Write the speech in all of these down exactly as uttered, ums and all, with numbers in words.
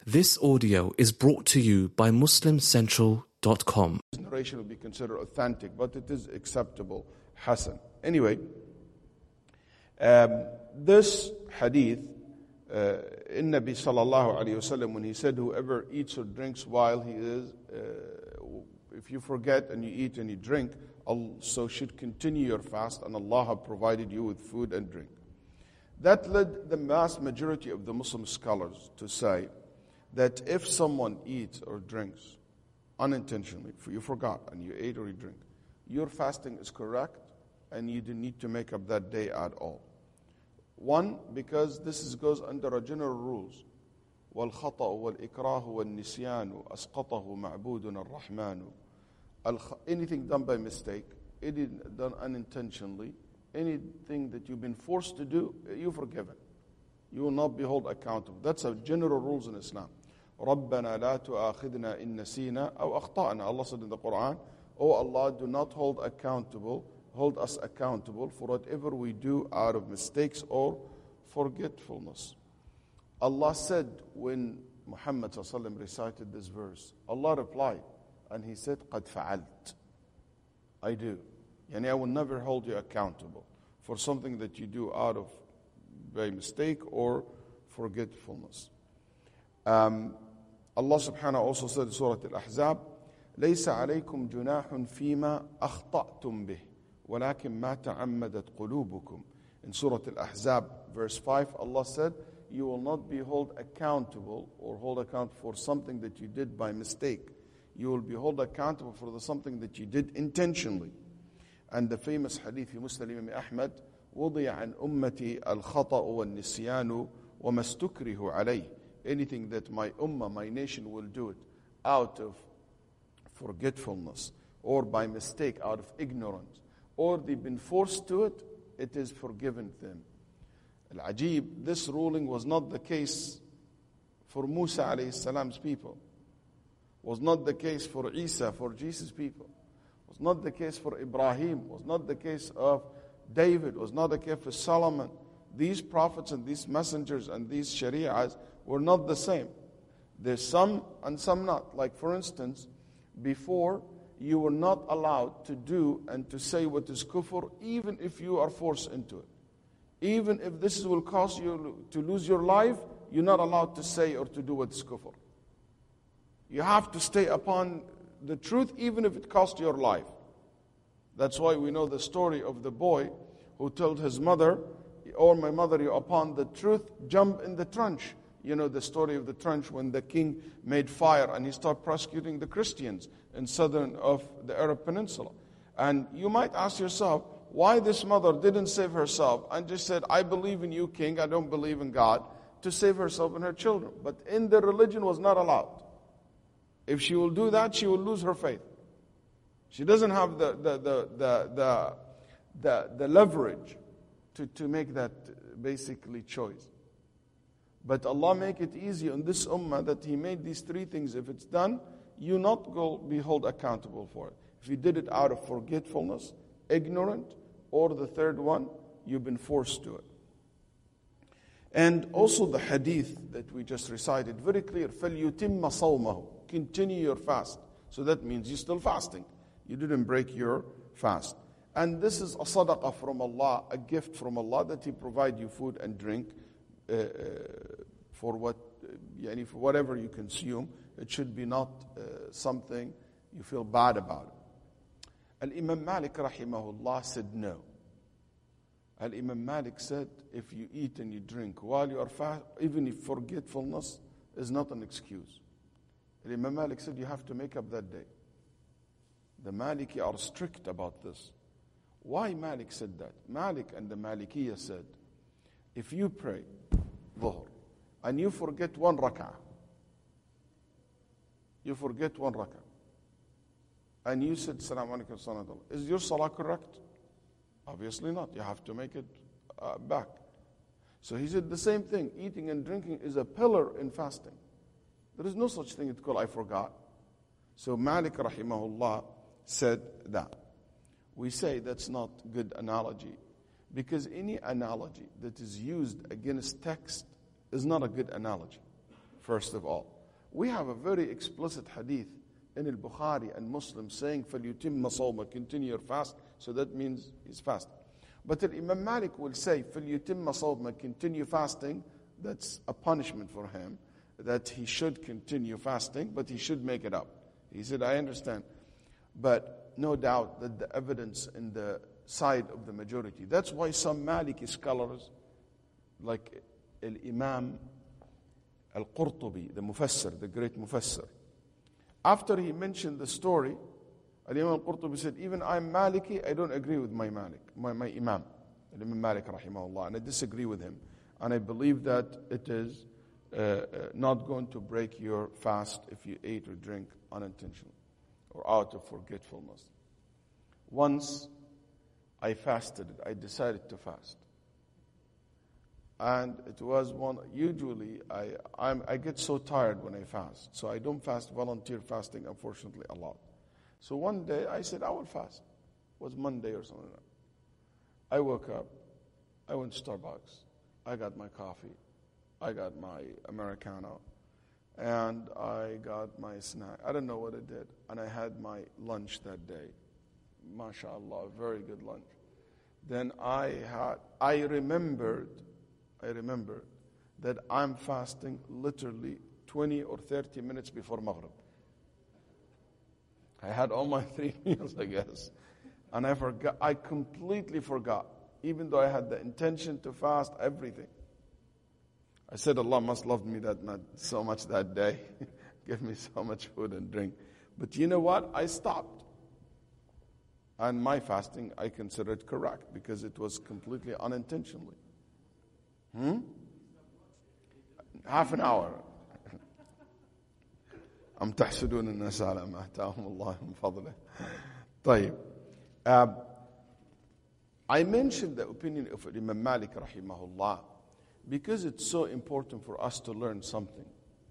This audio is brought to you by Muslim Central dot com. This narration will be considered authentic, but it is acceptable, Hasan. Anyway, um, this hadith, uh, in Nabi sallallahu alayhi wasallam, when he said, whoever eats or drinks while he is, uh, if you forget and you eat and you drink, also should continue your fast, and Allah have provided you with food and drink. That led the vast majority of the Muslim scholars to say that if someone eats or drinks unintentionally, if you forgot and you ate or you drink, your fasting is correct and you don't need to make up that day at all. One, because this is, goes under a general rules. وَالْخَطَأُ وَالْإِكْرَاهُ وَالنِّسْيَانُ أَسْقَطَهُ مَعْبُودٌ الرَّحْمَنُ. Anything done by mistake, anything done unintentionally, anything that you've been forced to do, you're forgiven. You will not be held accountable. That's a general rules in Islam. رَبَّنَا لَا تُؤَاخِذْنَا إِن نَسِينَا أَوْ أَخْطَأْنَا. Allah said in the Quran, Oh Allah, do not hold accountable, hold us accountable for whatever we do out of mistakes or forgetfulness. Allah said when Muhammad sallallahu alaihi wasallam recited this verse, Allah replied, and he said, قَدْ فَعَلْتَ. I do. Yani I will never hold you accountable for something that you do out of by mistake or forgetfulness. Um, Allah subhanahu also said in Surah Al-Ahzab, لَيْسَ عَلَيْكُمْ جُنَاحٌ فِي مَا أَخْطَأْتُمْ بِهِ وَلَكِنْ مَا تَعَمَّدَتْ قُلُوبُكُمْ. In Surah Al-Ahzab, verse five, Allah said, you will not be held accountable or hold account for something that you did by mistake. You will be held accountable for the something that you did intentionally. And the famous hadith in Musnad Imam Ahmad, وضع عن أمتي الخطأ والنسيان وما استكره عليه. Anything that my ummah, my nation will do it out of forgetfulness or by mistake, out of ignorance, or they've been forced to it, it is forgiven them. Al-Ajib, this ruling was not the case for Musa alayhi salam's people, was not the case for Isa, for Jesus' people, was not the case for Ibrahim, was not the case of David, was not the case for Solomon. These prophets and these messengers and these shari'ahs were not the same. There's some and some not. Like for instance, before you were not allowed to do and to say what is kufr, even if you are forced into it. Even if this will cause you to lose your life, you're not allowed to say or to do what is kufr. You have to stay upon the truth even if it costs your life. That's why we know the story of the boy who told his mother, or my mother, you're upon the truth, jump in the trench. You know the story of the trench when the king made fire and he started prosecuting the Christians in southern of the Arab Peninsula. And you might ask yourself, why this mother didn't save herself and just said, I believe in you, king, I don't believe in God, to save herself and her children. But in the religion was not allowed. If she will do that, she will lose her faith. She doesn't have the the the the the, the, the leverage to, to make that basically choice. But Allah make it easy on this ummah that He made these three things. If it's done, you not go be held accountable for it. If you did it out of forgetfulness, ignorant, or the third one, you've been forced to it. And also the hadith that we just recited, very clear, فَلْيُتِمَّ صَوْمَهُ. Continue your fast. So that means you're still fasting. You didn't break your fast. And this is a sadaqah from Allah, a gift from Allah that He provide you food and drink uh, uh, for what, uh, yani for whatever you consume. It should be not uh, something you feel bad about it. Al-Imam Malik rahimahullah said no. Al-Imam Malik said if you eat and you drink while you are fast, even if forgetfulness is not an excuse. Al-Imam Malik said you have to make up that day. The Maliki are strict about this. Why Malik said that? Malik and the Malikiyya said, if you pray Dhuhr and you forget one rak'ah, you forget one rak'ah, and you said, Assalamu alaikum, salam, is your salah correct? Obviously not. You have to make it uh, back. So he said the same thing. Eating and drinking is a pillar in fasting. There is no such thing it's called I forgot. So Malik rahimahullah said that. We say that's not good analogy because any analogy that is used against text is not a good analogy, first of all. We have a very explicit hadith in al-Bukhari and Muslim saying, فَلْيُتِمَّ صَوْمَ, continue your fast. So that means he's fasting. But Imam Malik will say, فَلْيُتِمَّ صَوْمَ, continue fasting. That's a punishment for him, that he should continue fasting, but he should make it up. He said, I understand. But no doubt that the evidence in the side of the majority. That's why some Maliki scholars, like Al-Imam Al-Qurtubi, the Mufassir, the great Mufassir, after he mentioned the story, Al-Imam Al-Qurtubi said, even I'm Maliki, I don't agree with my Malik, my, my Imam, Al-Imam Malik rahimahullah, and I disagree with him. And I believe that it is uh, uh, not going to break your fast if you ate or drink unintentionally or out of forgetfulness. Once I fasted, I decided to fast. And it was one, usually I, I'm, I get so tired when I fast. So I don't fast volunteer fasting, unfortunately, a lot. So one day I said, I will fast. It was Monday or something like that. I woke up, I went to Starbucks. I got my coffee, I got my Americano, and I got my snack. I don't know what I did. And I had my lunch that day. MashaAllah, very good lunch. Then I had, I remembered, I remembered that I'm fasting literally twenty or thirty minutes before Maghrib. I had all my three meals, I guess. And I forgot, I completely forgot. Even though I had the intention to fast, everything. I said, Allah must love me that much, so much that day. Give me so much food and drink. But you know what? I stopped. And my fasting, I consider it correct because it was completely unintentionally. Hmm? Half an hour. أم تحسدون الناس على ما آتاهم الله من فضله. طيب. Uh, I mentioned the opinion of Imam Malik rahimahullah because it's so important for us to learn something.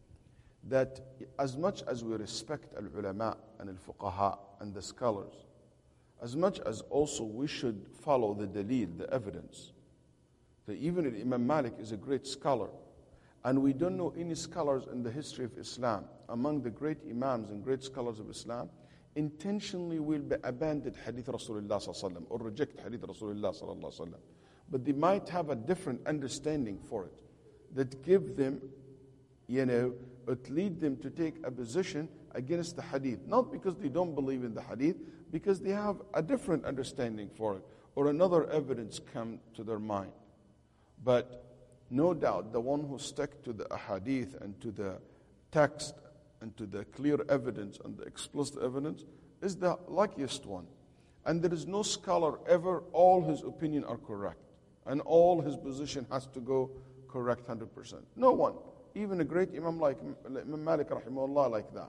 That as much as we respect al-ulama and al-fuqaha and the scholars, as much as also we should follow the dalil, the evidence. That even Imam Malik is a great scholar. And we don't know any scholars in the history of Islam, among the great imams and great scholars of Islam, intentionally will be abandoned hadith Rasulullah sallallahu alaihi wasallam or reject hadith Rasulullah sallallahu alaihi wasallam. But they might have a different understanding for it that give them, you know, it lead them to take a position against the hadith. Not because they don't believe in the hadith, because they have a different understanding for it or another evidence come to their mind. But no doubt the one who stuck to the hadith and to the text and to the clear evidence and the explicit evidence is the luckiest one. And there is no scholar ever, all his opinion are correct. And all his position has to go correct one hundred percent. No one. Even a great imam like Imam Malik rahimahullah like that.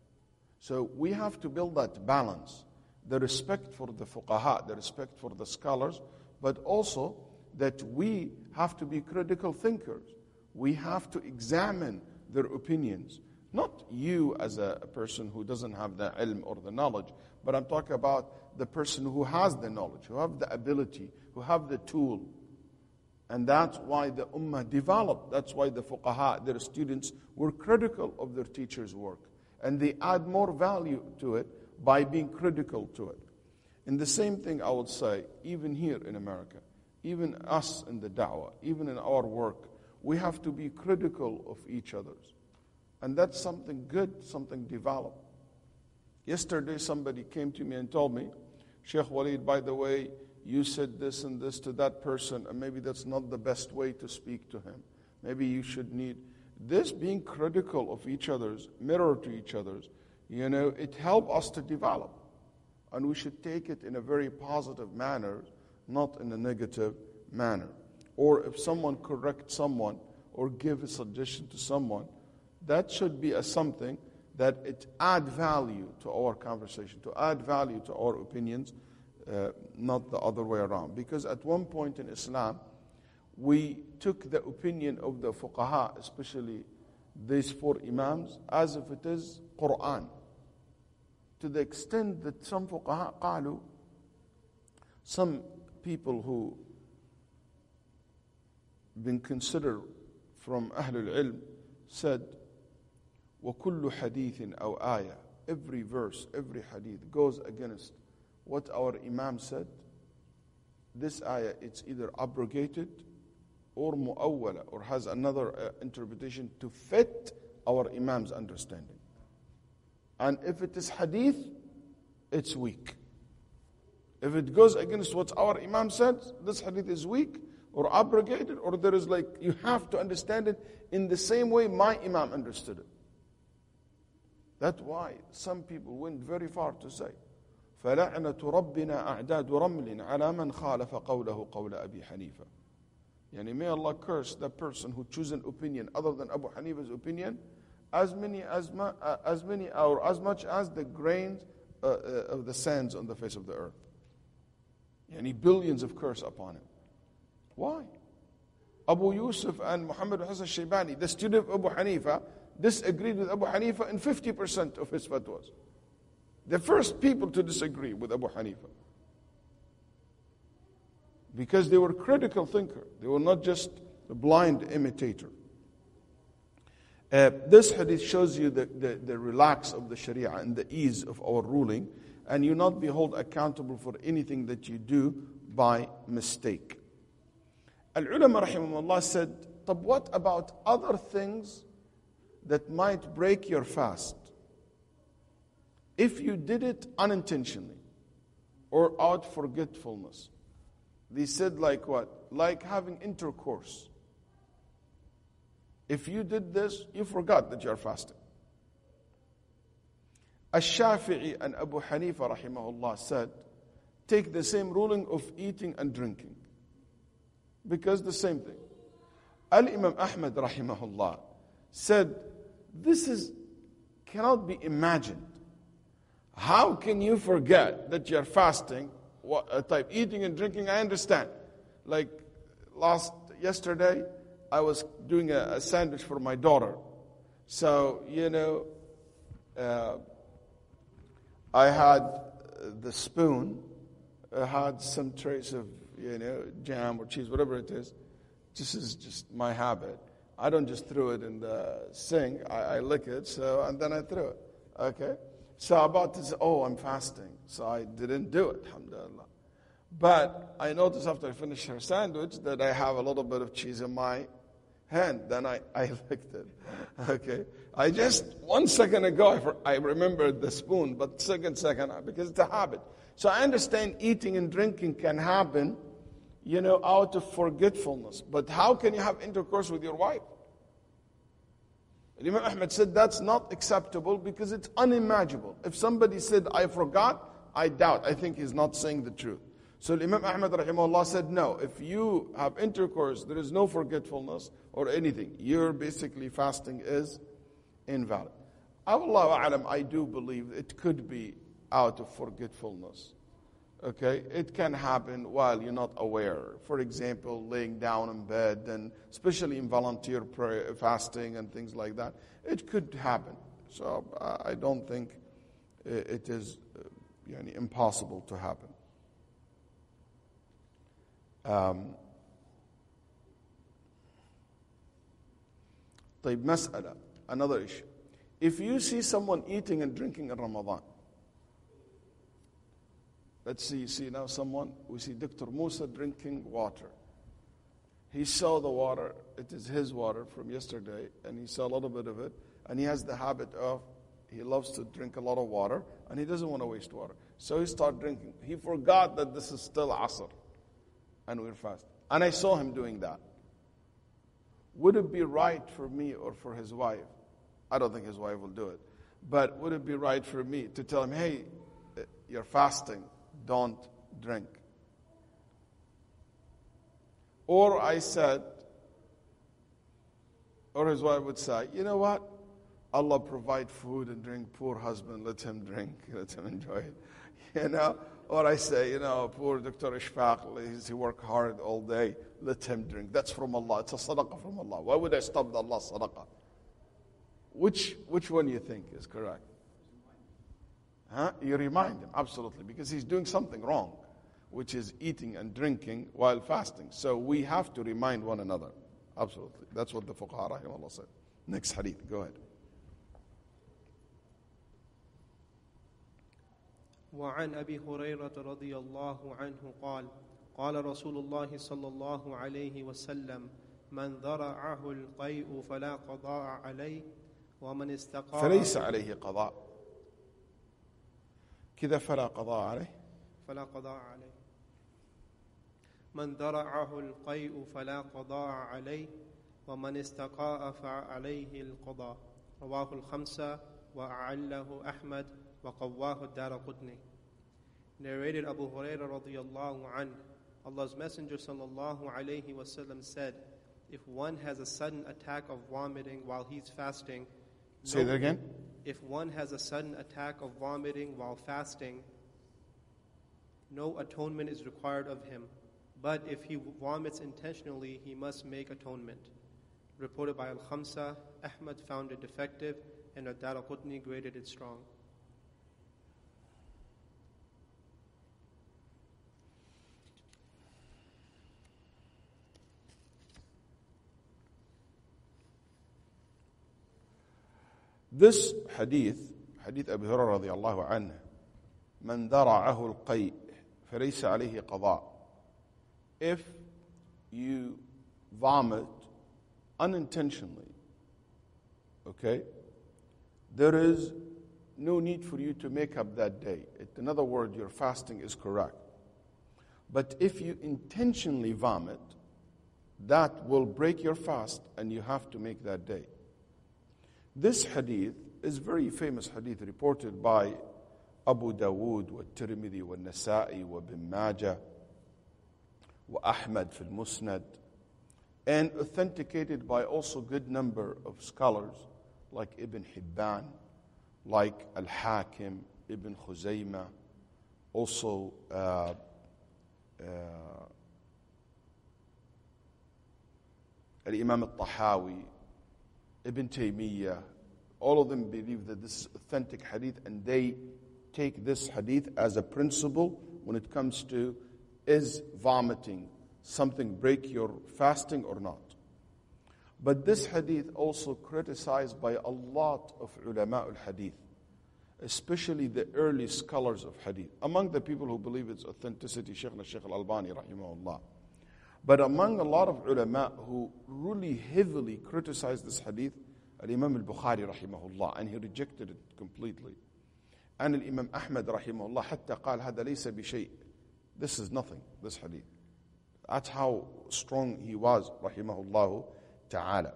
So we have to build that balance. The respect for the fuqaha, the respect for the scholars, but also that we have to be critical thinkers. We have to examine their opinions. Not you as a, a person who doesn't have the ilm or the knowledge, but I'm talking about the person who has the knowledge, who have the ability, who have the tool. And that's why the ummah developed. That's why the fuqaha, their students, were critical of their teachers' work. And they add more value to it by being critical to it. And the same thing I would say, even here in America, even us in the da'wah, even in our work, we have to be critical of each other's. And that's something good, something developed. Yesterday somebody came to me and told me, Sheikh Waleed, by the way, you said this and this to that person, and maybe that's not the best way to speak to him. Maybe you should need this being critical of each other's, mirror to each other's, you know, it helps us to develop. And we should take it in a very positive manner, not in a negative manner. Or if someone corrects someone or give a suggestion to someone, that should be a something that it add value to our conversation, to add value to our opinions, uh, not the other way around. Because at one point in Islam, we took the opinion of the fuqaha, especially these four imams, as if it is Quran. To the extent that some fuqaha qalu, some people who been considered from Ahlul Ilm said, وَكُلُّ حَدِيثٍ أَوْ آيَةٍ. Every verse, every hadith goes against what our Imam said. This ayah, it's either abrogated or mu'awwala, or has another uh, interpretation to fit our Imam's understanding. And if it is hadith, it's weak. If it goes against what our Imam said, this hadith is weak or abrogated, or there is like, you have to understand it in the same way my Imam understood it. That's why some people went very far to say, فَلَعْنَةُ رَبِّنَا أَعْدَادُ رَمْلٍ عَلَى مَنْ خَالَفَ قَوْلَهُ قَوْلَ أَبِي حَنِيفَةَ. Yani may Allah curse that person who chooses an opinion other than Abu Hanifa's opinion, as many as, ma, uh, as many or as much as the grains uh, uh, of the sands on the face of the earth. Yani billions of curse upon him. Why? Abu Yusuf and Muhammad Hassan Shaybani, the student of Abu Hanifa, disagreed with Abu Hanifa in fifty percent of his fatwas. The first people to disagree with Abu Hanifa. Because they were critical thinker. They were not just a blind imitator. Uh, this hadith shows you the, the, the relax of the Sharia and the ease of our ruling, and you not be held accountable for anything that you do by mistake. Al-ulama rahimahullah said, "But what about other things that might break your fast? If you did it unintentionally or out forgetfulness." They said like what? Like having intercourse. If you did this, you forgot that you are fasting. Ash-Shafi'i and Abu Hanifa rahimahullah said, take the same ruling of eating and drinking. Because the same thing. Al-Imam Ahmad rahimahullah said, this is cannot be imagined. How can you forget that you are fasting? What uh, type eating and drinking, I understand. Like last yesterday, I was doing a, a sandwich for my daughter. So, you know, uh, I had the spoon, I had some trace of, you know, jam or cheese, whatever it is. This is just my habit. I don't just throw it in the sink. I, I lick it, so and then I throw it. Okay? So about to say, oh, I'm fasting. So I didn't do it, alhamdulillah. But I noticed after I finished her sandwich that I have a little bit of cheese in my hand. Then I, I licked it. Okay. I just, one second ago, I, I remembered the spoon, but second second, because it's a habit. So I understand eating and drinking can happen, you know, out of forgetfulness. But how can you have intercourse with your wife? Imam Ahmad said that's not acceptable because it's unimaginable. If somebody said, I forgot, I doubt. I think he's not saying the truth. So Imam Ahmad rahimahullah said, no, if you have intercourse, there is no forgetfulness or anything. Your basically fasting is invalid. Allahu a'lam, I do believe it could be out of forgetfulness. Okay, it can happen while you're not aware. For example, laying down in bed, and especially in volunteer prayer, fasting and things like that, it could happen. So uh, I don't think it is uh, yani, impossible to happen. Um, طيب, مسألة, another issue. If you see someone eating and drinking in Ramadan, let's see, you see now someone, we see Doctor Musa drinking water. He saw the water, it is his water from yesterday, and he saw a little bit of it, and he has the habit of, he loves to drink a lot of water, and he doesn't want to waste water. So he started drinking. He forgot that this is still Asr, and we're fasting. And I saw him doing that. Would it be right for me or for his wife? I don't think his wife will do it. But would it be right for me to tell him, hey, you're fasting, don't drink? Or I said, or his wife would say, you know what? Allah provide food and drink. Poor husband, let him drink, let him enjoy it. You know? Or I say, you know, poor Doctor Ishfaq, he work hard all day, let him drink. That's from Allah. It's a sadaqah from Allah. Why would I stop the Allah's sadaqah? Which, which one you think is correct? Huh? You remind him, absolutely, because he's doing something wrong, which is eating and drinking while fasting. So we have to remind one another. Absolutely. That's what the fuqaha rahimahullah said. Next hadith, go ahead. وعن أبي هريرة رضي الله عنه قال قال رسول الله صلى الله عليه وسلم من ذرعه القيء فلا قضاء عليه ومن استقاء فليس عليه قضاء كذا فلا قضاء عليه فلا قضاء عليه من ذرعه القيء فلا قضاء عليه ومن استقاء فعليه القضاء رواه الخمسة وأعله أحمد وقواه الدارقطني. Narrated Abu Hurairah radiyallahu anhu, Allah's Messenger sallallahu alayhi wasallam said, if one has a sudden attack of vomiting while he's fasting, Say no, that again. If one has a sudden attack of vomiting while fasting, no atonement is required of him. But if he vomits intentionally, he must make atonement. Reported by Al-Khamsa, Ahmad found it defective, and Ad-Daraqutni graded it strong. This hadith, hadith Abu Hurairah radiyallahu anhu, من ذرعه القيء فليس عليه قضاء. If you vomit unintentionally, okay, there is no need for you to make up that day. In other words, your fasting is correct. But if you intentionally vomit, that will break your fast and you have to make that day. This hadith is very famous hadith reported by Abu Dawood wa Tirmidhi wa Nasa'i wa Ibn Majah wa Ahmad fil Musnad, and authenticated by also good number of scholars like Ibn Hibban, like Al-Hakim, Ibn Khuzaymah, also uh, uh, Al-Imam Al-Tahawi, Ibn Taymiyyah. All of them believe that this is authentic hadith, and they take this hadith as a principle when it comes to, is vomiting something break your fasting or not? But this hadith also criticized by a lot of ulama al-hadith, especially the early scholars of hadith. Among the people who believe its authenticity, Shaykhna Shaykh al-Albani rahimahullah. But among a lot of ulama who really heavily criticized this hadith, Al-Imam al-Bukhari rahimahullah, and he rejected it completely. And Al-Imam Ahmad rahimahullah حتى قال هذا ليس بشيء. This is nothing, this hadith. That's how strong he was rahimahullah ta'ala.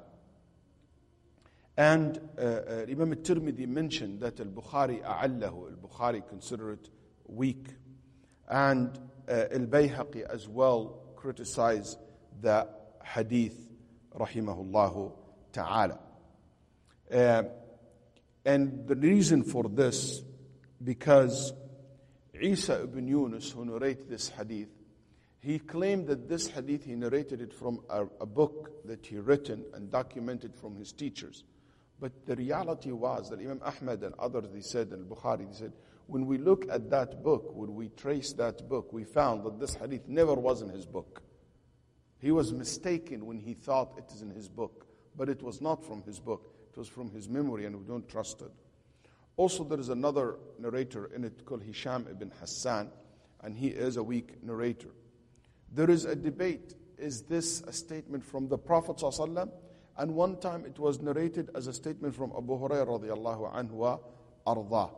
And uh, uh, Imam al-Tirmidhi mentioned that al-Bukhari a'allahu, al-Bukhari considered it weak. And uh, al-Bayhaqi as well criticized the hadith rahimahullah ta'ala. Uh, and the reason for this, because Isa ibn Yunus, who narrated this hadith, he claimed that this hadith, he narrated it from a, a book that he written and documented from his teachers. But the reality was that Imam Ahmad and others, they said, and Bukhari, they said, when we look at that book, when we trace that book, we found that this hadith never was in his book. He was mistaken when he thought it is in his book, but it was not from his book. It was from his memory, and we don't trust it. Also, there is another narrator in it called Hisham ibn Hassan, and he is a weak narrator. There is a debate, is this a statement from the Prophet ﷺ? And one time it was narrated as a statement from Abu Hurairah radiallahu anhu wa arda.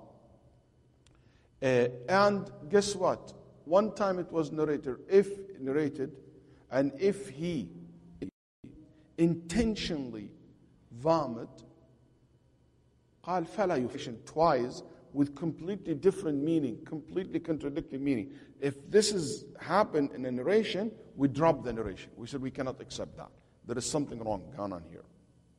Uh, and guess what? One time it was narrated, if narrated, and if he intentionally vomit, قال فلا يفشن, twice with completely different meaning, completely contradicting meaning. If this has happened in a narration, we drop the narration. We said we cannot accept that. There is something wrong going on here.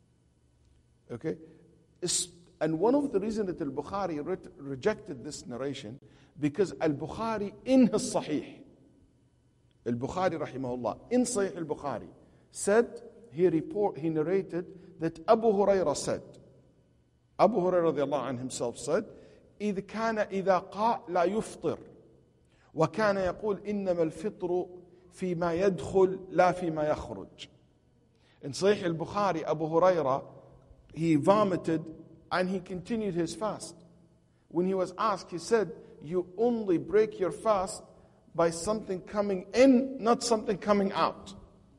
Okay? It's, and one of the reasons that Al-Bukhari re- rejected this narration, because Al-Bukhari in his Sahih, Al-Bukhari rahimahullah, in Sahih Al-Bukhari, said, he report, he narrated that Abu Hurairah said, Abu Hurairah radiallahu anhu himself said, إذ كان إذا قاء لا يفطر وكان يقول إنما الفطر فيما يدخل لا فيما يخرج. In Sahih al-Bukhari, Abu Hurairah, he vomited and he continued his fast. When he was asked, he said, you only break your fast by something coming in, not something coming out.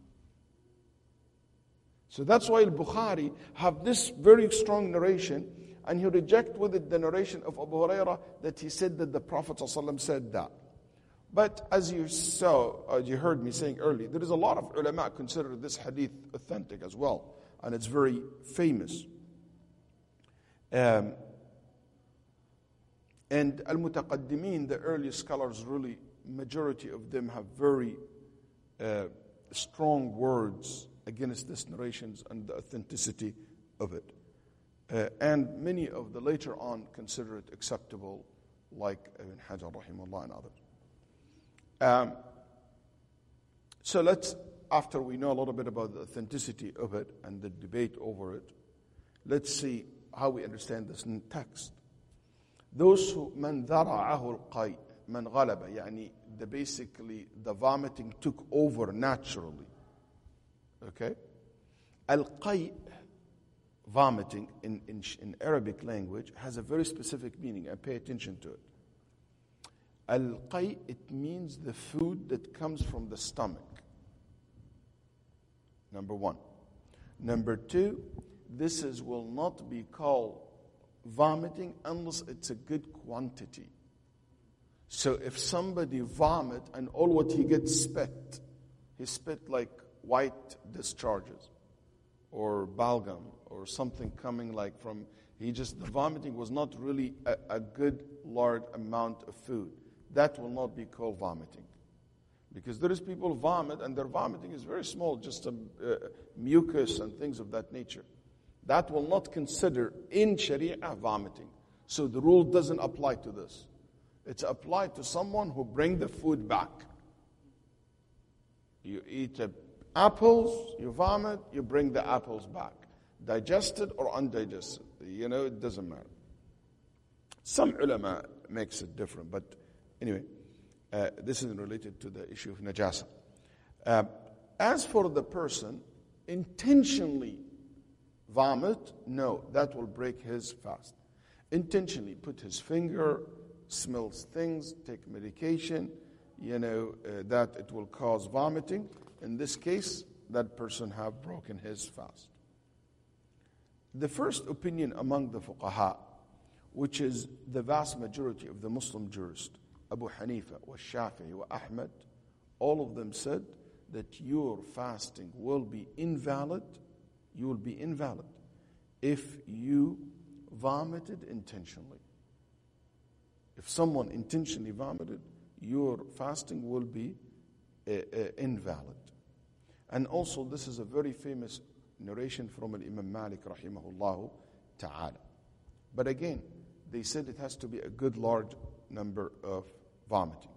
So that's why Al-Bukhari have this very strong narration, and he reject with it the narration of Abu Hurairah that he said that the Prophet ﷺ said that. But as you saw, as you heard me saying earlier, there is a lot of ulama consider this hadith authentic as well, and it's very famous. Um, and Al-Mutaqaddimin, the early scholars, really, majority of them have very uh, strong words against these narrations and the authenticity of it. Uh, and many of the later on consider it acceptable, like Ibn Hajar rahimahullah and others. Um, so let's, after we know a little bit about the authenticity of it and the debate over it, let's see how we understand this in text. Those who من ذرعه القيء من غلب, يعني the basically the vomiting took over naturally. Okay? Al-qay, vomiting in, in, in Arabic language, has a very specific meaning, and pay attention to it. Al-qay, it means the food that comes from the stomach. Number one. Number two, this is will not be called vomiting unless it's a good quantity. So if somebody vomit and all what he gets spit, he spit like white discharges or balgam or something coming like from, he just, the vomiting was not really a, a good large amount of food. That will not be called vomiting. Because there is people vomit and their vomiting is very small, just a uh, mucus and things of that nature. That will not consider in Sharia vomiting. So the rule doesn't apply to this. It's applied to someone who bring the food back. You eat a, apples, you vomit, you bring the apples back. Digested or undigested. You know, it doesn't matter. Some ulama makes it different, but anyway, uh, this is related to the issue of najasa. Uh, as for the person intentionally vomit, no, that will break his fast. Intentionally put his finger, smells things, take medication, you know, uh, that it will cause vomiting. In this case, that person have broken his fast. The first opinion among the fuqaha, which is the vast majority of the Muslim jurists, Abu Hanifa, wa Shafi'i, wa Ahmad, all of them said that your fasting will be invalid, you will be invalid if you vomited intentionally. If someone intentionally vomited, your fasting will be uh, uh, invalid. And also, this is a very famous narration from Imam Malik rahimahullah ta'ala. But again, they said it has to be a good large number of vomiting.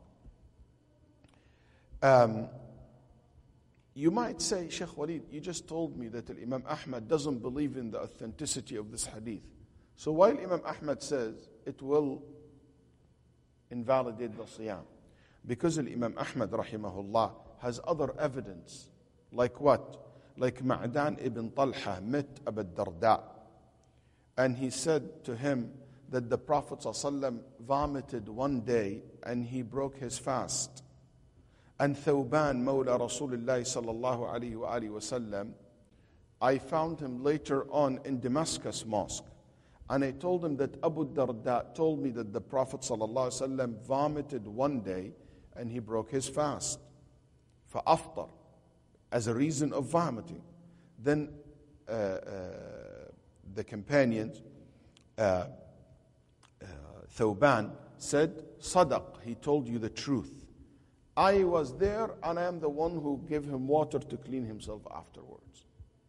Um, you might say, Sheikh Walid, you just told me that Imam Ahmad doesn't believe in the authenticity of this hadith. So while Imam Ahmad says it will invalidate the siyam, because Imam Ahmad rahimahullah has other evidence, like what? Like Ma'dan ibn Talha met Abu Darda, and he said to him that the Prophet ﷺ vomited one day and he broke his fast. And Thawban, Mawla Rasulullah sallallahu alayhi wa alihi wasallam, I found him later on in Damascus Mosque. And I told him that Abu Darda told me that the Prophet sallallahu alayhi wa sallam vomited one day and he broke his fast. فَأَفْطَرْ, as a reason of vomiting. Then uh, uh, the companions, uh, uh, Thawban, said, Sadaq, he told you the truth. I was there and I am the one who gave him water to clean himself afterwards.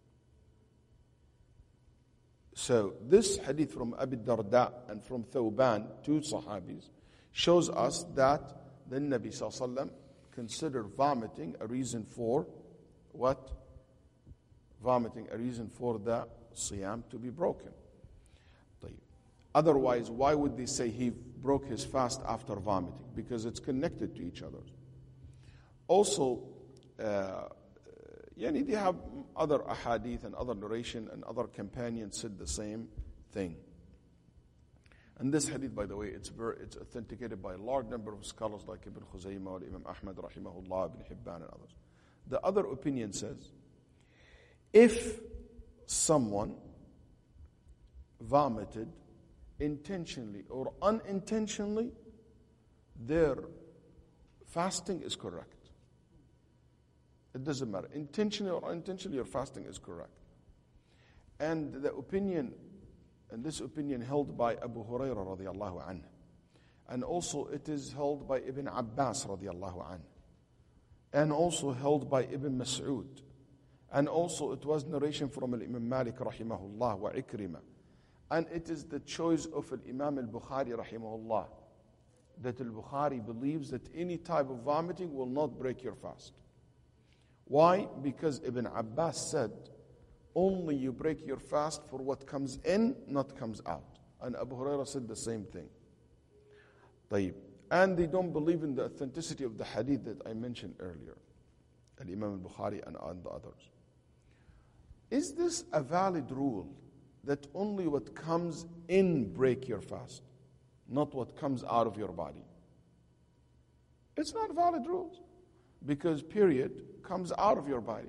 So this hadith from Abi Darda and from Thawban, two Sahabis, shows us that the Nabi Sallallahu Alaihi Wasallam considered vomiting a reason for what? Vomiting a reason for the siyam to be broken. Otherwise, why would they say he broke his fast after vomiting? Because it's connected to each other. Also, uh, yani they have other ahadith and other narration and other companions said the same thing. And this hadith, by the way, it's very, it's authenticated by a large number of scholars like Ibn Khuzaymah or Imam Ahmad, rahimahullah, Ibn Hibban, and others. The other opinion says, if someone vomited intentionally or unintentionally, their fasting is correct. It doesn't matter. Intentionally or unintentionally, your fasting is correct. And the opinion, and this opinion held by Abu Hurairah radiallahu anhu, and also it is held by Ibn Abbas radiallahu anhu, and also held by Ibn Mas'ud, and also it was narration from Imam Malik rahimahullah wa Ikrimah, and it is the choice of Imam al-Bukhari rahimahullah, that al-Bukhari believes that any type of vomiting will not break your fast. Why? Because Ibn Abbas said, only you break your fast for what comes in, not comes out. And Abu Hurairah said the same thing. طيب. And they don't believe in the authenticity of the hadith that I mentioned earlier, Al-Imam al-Bukhari and, and the others. Is this a valid rule that only what comes in break your fast, not what comes out of your body? It's not a valid rule, because period comes out of your body.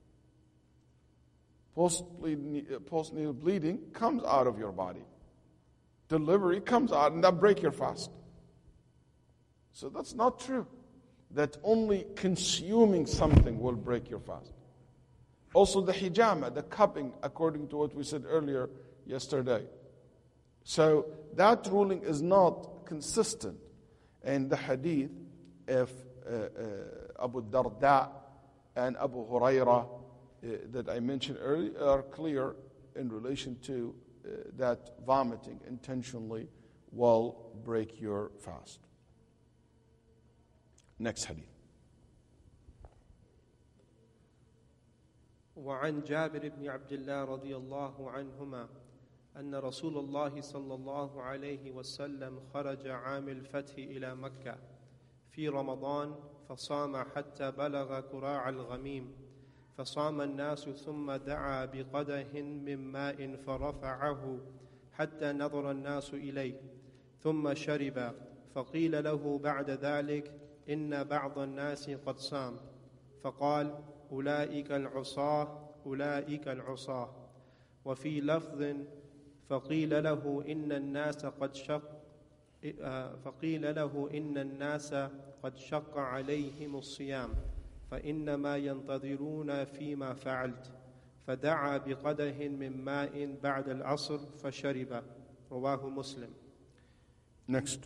Post-natal bleeding comes out of your body. Delivery comes out, and that break your fast. So that's not true, that only consuming something will break your fast. Also the hijama, the cupping, according to what we said earlier yesterday. So that ruling is not consistent. And the hadith of uh, uh, Abu Darda and Abu Hurairah uh, that I mentioned earlier are clear in relation to uh, that vomiting intentionally will break your fast. Next hadith. وعن جابر بن عبد الله رضي الله عنهما أن رسول الله صلى الله عليه وسلم خرج عام الفتح إلى مكة في رمضان فصام حتى بلغ كراع الغميم فصام الناس ثم دعا بقدح من ماء فرفعه حتى نظر الناس إليه ثم شرب فقيل له بعد ذلك إن بعض الناس قد صام فقال أولئك العصاة أولئك العصاة وفي لفظ فقيل له إن الناس قد شق فقيل له إن الناس قد شق عليهم الصيام فإنما ينتظرون فيما فعلت فدعا بقدح من ماء بعد العصر فشرب رواه مسلم. Next.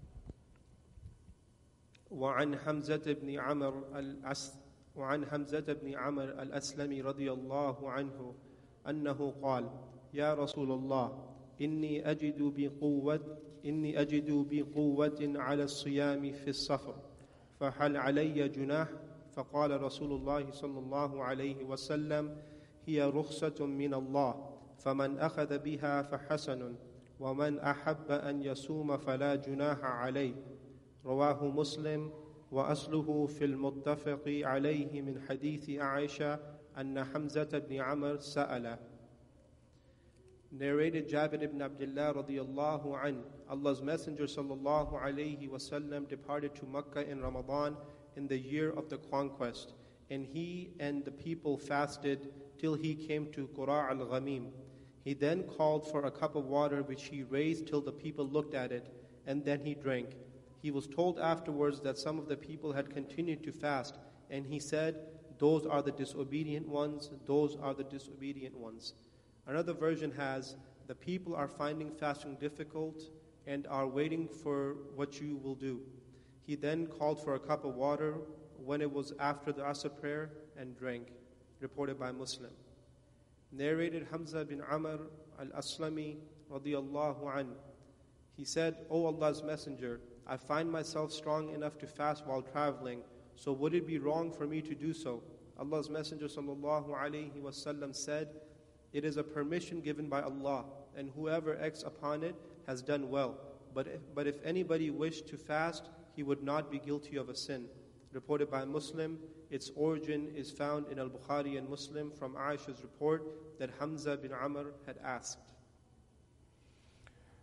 وعن حمزة بن عمرو الأس وعن حمزة بن عمرو الأسلمي رضي الله عنه أنه قال يا رسول الله إني أجد بقوة إني أجد بقوة على الصيام في السفر فهل علي جناح؟ فقال رسول الله صلى الله عليه وسلم هي رخصة من الله فمن أخذ بها فحسن ومن أحب أن يصوم فلا جناح عليه رواه مسلم وأصله في المتفق عليه من حديث عائشة أن حمزة بن عمرو سأل. Narrated Jabir ibn Abdullah radiyallahu anhu, Allah's Messenger sallallahu alayhi wasallam departed to Makkah in Ramadan in the year of the conquest, and he and the people fasted till he came to Qura' al-Ghamim. He then called for a cup of water which he raised till the people looked at it, and then he drank. He was told afterwards that some of the people had continued to fast, and he said, those are the disobedient ones, those are the disobedient ones. Another version has, the people are finding fasting difficult and are waiting for what you will do. He then called for a cup of water when it was after the Asr prayer and drank. Reported by Muslim. Narrated Hamza bin Amr al-Aslami radiyallahu anhu. He said, O Allah's Messenger, I find myself strong enough to fast while traveling, so would it be wrong for me to do so? Allah's Messenger sallallahu alayhi wasallam said, it is a permission given by Allah, and whoever acts upon it has done well. But if, but if anybody wished to fast, he would not be guilty of a sin. Reported by Muslim, its origin is found in Al-Bukhari and Muslim from Aisha's report that Hamza bin Amr had asked.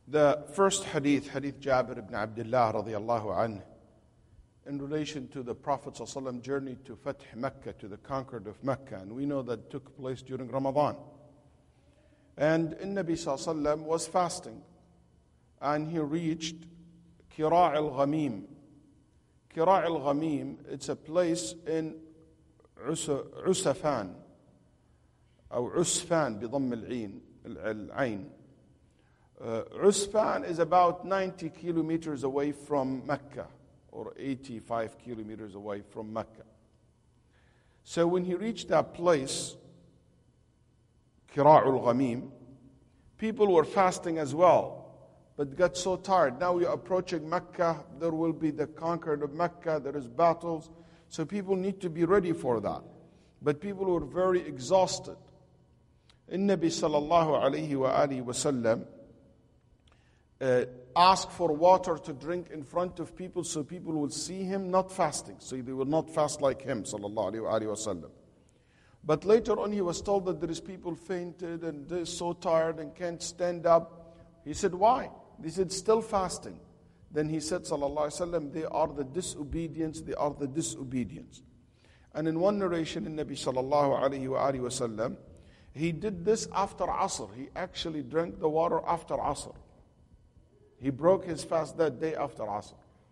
The first hadith, hadith Jabir ibn Abdullah radiallahu anhu, in relation to the Prophet ﷺ journey to Fath Mecca, to the conquered of Mecca. And we know that took place during Ramadan. And Nabi ﷺ was fasting. And he reached Qira' al-Ghamim. Qira' al-Ghamim, it's a place in Usafan, or Usfan, بضم العين, العين. Uh, Usfan is about ninety kilometers away from Mecca, or eighty-five kilometers away from Mecca. So when he reached that place, Qira' al-Ghamim, people were fasting as well, but got so tired. Now we are approaching Mecca, there will be the conquered of Mecca, there is battles, so people need to be ready for that. But people were very exhausted. And Nabi sallallahu alayhi wa alihi wa sallam uh, asked for water to drink in front of people so people will see him not fasting, so they will not fast like him sallallahu alayhi wa sallam. But later on he was told that there is people fainted and they're so tired and can't stand up. He said, why? They said, still fasting. Then he said, sallallahu alayhi wa sallam, they are the disobedience, they are the disobedience. And in one narration in Nabi sallallahu alayhi wa alayhi wa sallam, he did this after Asr. He actually drank the water after Asr. He broke his fast that day after Asr.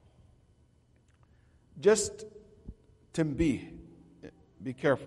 Just tanbih, be careful.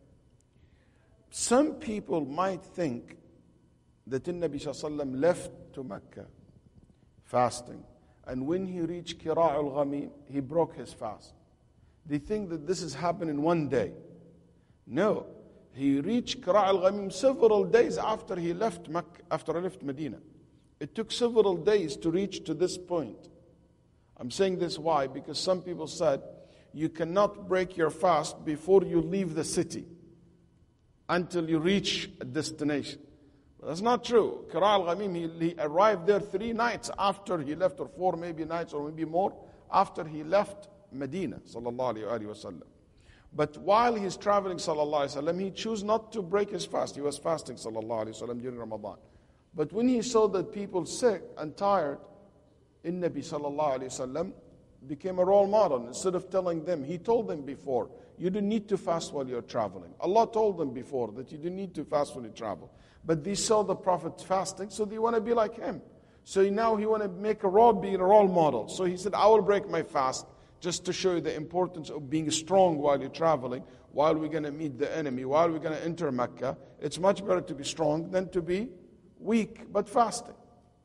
Some people might think that Nabi sallallahu alayhi wa sallam left to Mecca fasting, and when he reached Qira' al-Ghamim, he broke his fast. They think that this has happened in one day. No, he reached Qira' al-Ghamim several days after he left Mecca, after he left Medina. It took several days to reach to this point. I'm saying this why? Because some people said you cannot break your fast before you leave the city until you reach a destination. But that's not true. Qira' al-Ghamim, he, he arrived there three nights after he left, or four maybe nights, or maybe more, after he left Medina, sallallahu alayhi wa sallam. But while he's traveling, sallallahu alayhi wa sallam, he chose not to break his fast. He was fasting, sallallahu alayhi wa sallam, during Ramadan. But when he saw that people sick and tired, in Nabi sallallahu alayhi wa sallam became a role model. Instead of telling them, he told them before, you don't need to fast while you're traveling. Allah told them before that you don't need to fast when you travel. But they saw the Prophet fasting, so they want to be like him. So now he want to make a role, be a role model. So he said, I will break my fast just to show you the importance of being strong while you're traveling, while we're going to meet the enemy, while we're going to enter Mecca. It's much better to be strong than to be weak, but fasting.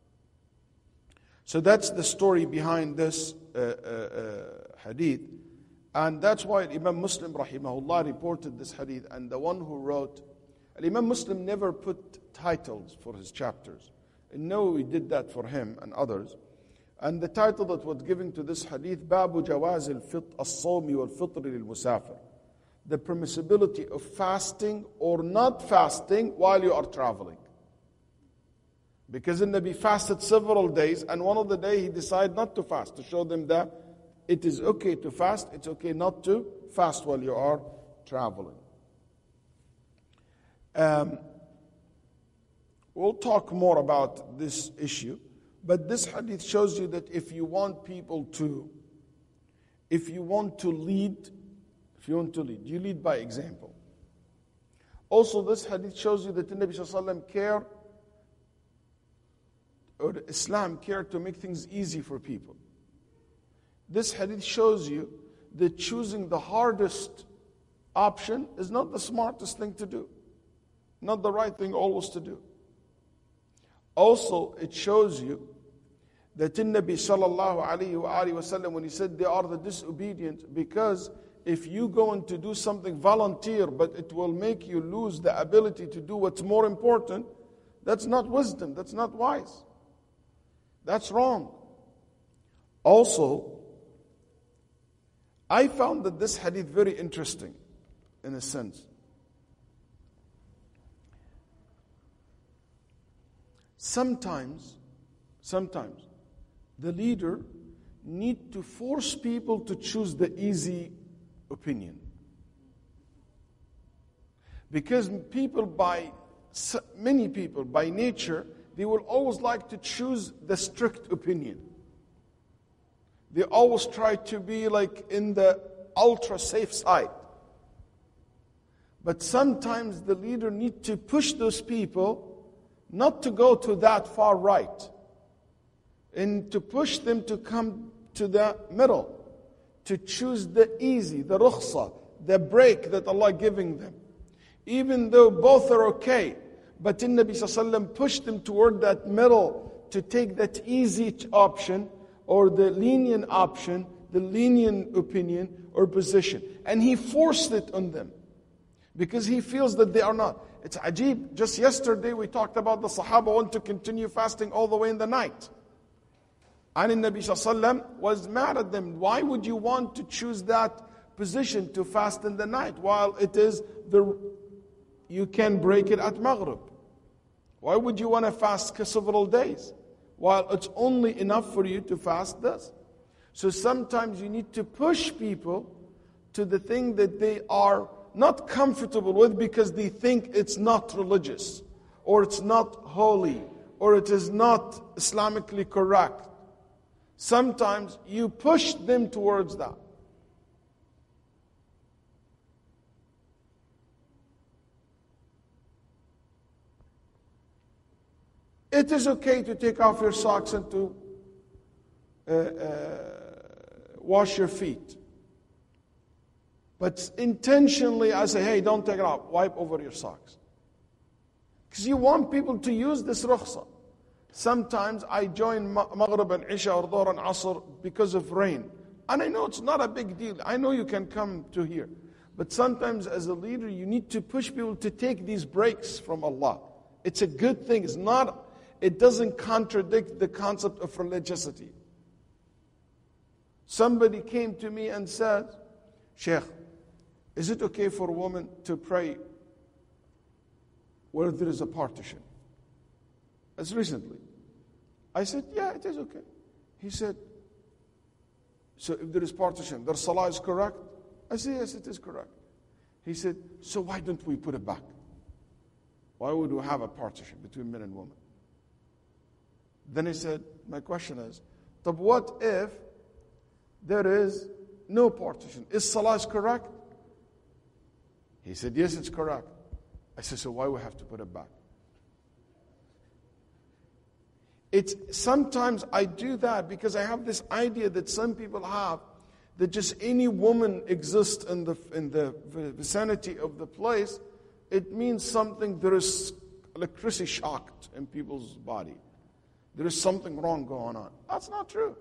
So that's the story behind this uh, uh, uh, hadith. And that's why Imam Muslim rahimahullah reported this hadith. And the one who wrote, Imam Muslim never put titles for his chapters. And no, he did that for him and others. And the title that was given to this hadith, Babu Jawaz al-Sawmi wal-Fitr lil-Musafir. The permissibility of fasting or not fasting while you are traveling. Because the Nabi fasted several days, and one of the days he decided not to fast, to show them that it is okay to fast, it's okay not to fast while you are traveling. Um, we'll talk more about this issue, but this hadith shows you that if you want people to, if you want to lead, if you want to lead, you lead by example. Also, this hadith shows you that the Nabi sallallahu alaihi wasallam cared, or Islam cared to make things easy for people. This hadith shows you that choosing the hardest option is not the smartest thing to do. Not the right thing always to do. Also, it shows you that in Nabi sallallahu alayhi wa alayhi wa sallam, when he said they are the disobedient, because if you go in to do something volunteer, but it will make you lose the ability to do what's more important, that's not wisdom, that's not wise. That's wrong. Also, I found that this hadith very interesting in a sense. Sometimes, sometimes, the leader need to force people to choose the easy opinion. Because people by, many people by nature, they will always like to choose the strict opinion. They always try to be like in the ultra safe side. But sometimes the leader needs to push those people not to go to that far right, and to push them to come to the middle, to choose the easy, the rukhsa, the break that Allah giving them. Even though both are okay, but the Nabi sallallahu alaihi wasallam pushed them toward that middle to take that easy option, or the lenient option, the lenient opinion or position. And he forced it on them, because he feels that they are not. It's ajib. Just yesterday we talked about the Sahaba want to continue fasting all the way in the night. And the Nabi sallallahu alaihi wasallam was mad at them. Why would you want to choose that position to fast in the night, while it is the, you can break it at Maghrib? Why would you want to fast several days, while it's only enough for you to fast this? So sometimes you need to push people to the thing that they are not comfortable with, because they think it's not religious, or it's not holy, or it is not Islamically correct. Sometimes you push them towards that. It is okay to take off your socks and to uh, uh, wash your feet. But intentionally I say, hey, don't take it off. Wipe over your socks. Because you want people to use this rukhsa. Sometimes I join Maghrib and Isha or Dhuhr and Asr because of rain. And I know it's not a big deal. I know you can come to here. But sometimes as a leader, you need to push people to take these breaks from Allah. It's a good thing. It's not... It doesn't contradict the concept of religiosity. Somebody came to me and said, Sheikh, is it okay for a woman to pray where there is a partition? As recently. I said, yeah, it is okay. He said, so if there is partition, their salah is correct? I said, yes, it is correct. He said, so why don't we put it back? Why would we have a partition between men and women? Then he said, my question is, but what if there is no partition? Is salah is correct? He said, yes, it's correct. I said, so why we have to put it back? It's sometimes I do that because I have this idea that some people have, that just any woman exists in the in the vicinity of the place, it means something, there is electricity shocked in people's body. There is something wrong going on. That's not true.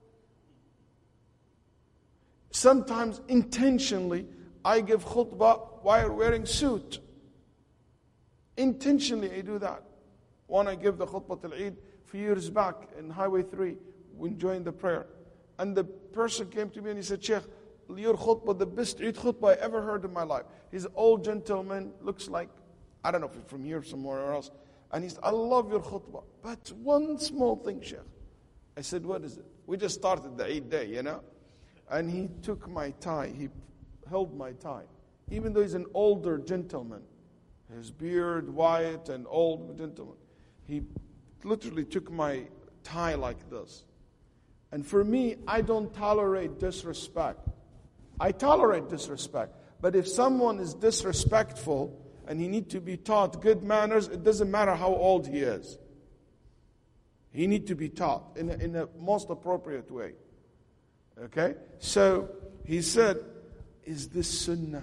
Sometimes intentionally, I give khutbah while wearing suit. Intentionally, I do that. When I give the khutbah till Eid, a few years back in Highway three, we joined the prayer. And the person came to me and he said, Sheikh, your khutbah, the best Eid khutbah I ever heard in my life. He's an old gentleman, looks like, I don't know if he's from here, somewhere else. And he said, I love your khutbah. But one small thing, Sheikh. I said, what is it? We just started the Eid day, you know. And he took my tie. He held my tie. Even though he's an older gentleman. His beard white and old gentleman. He literally took my tie like this. And for me, I don't tolerate disrespect. I tolerate disrespect. But if someone is disrespectful and he needs to be taught good manners, it doesn't matter how old he is. He needs to be taught in a, in a most appropriate way. Okay? So, he said, is this sunnah?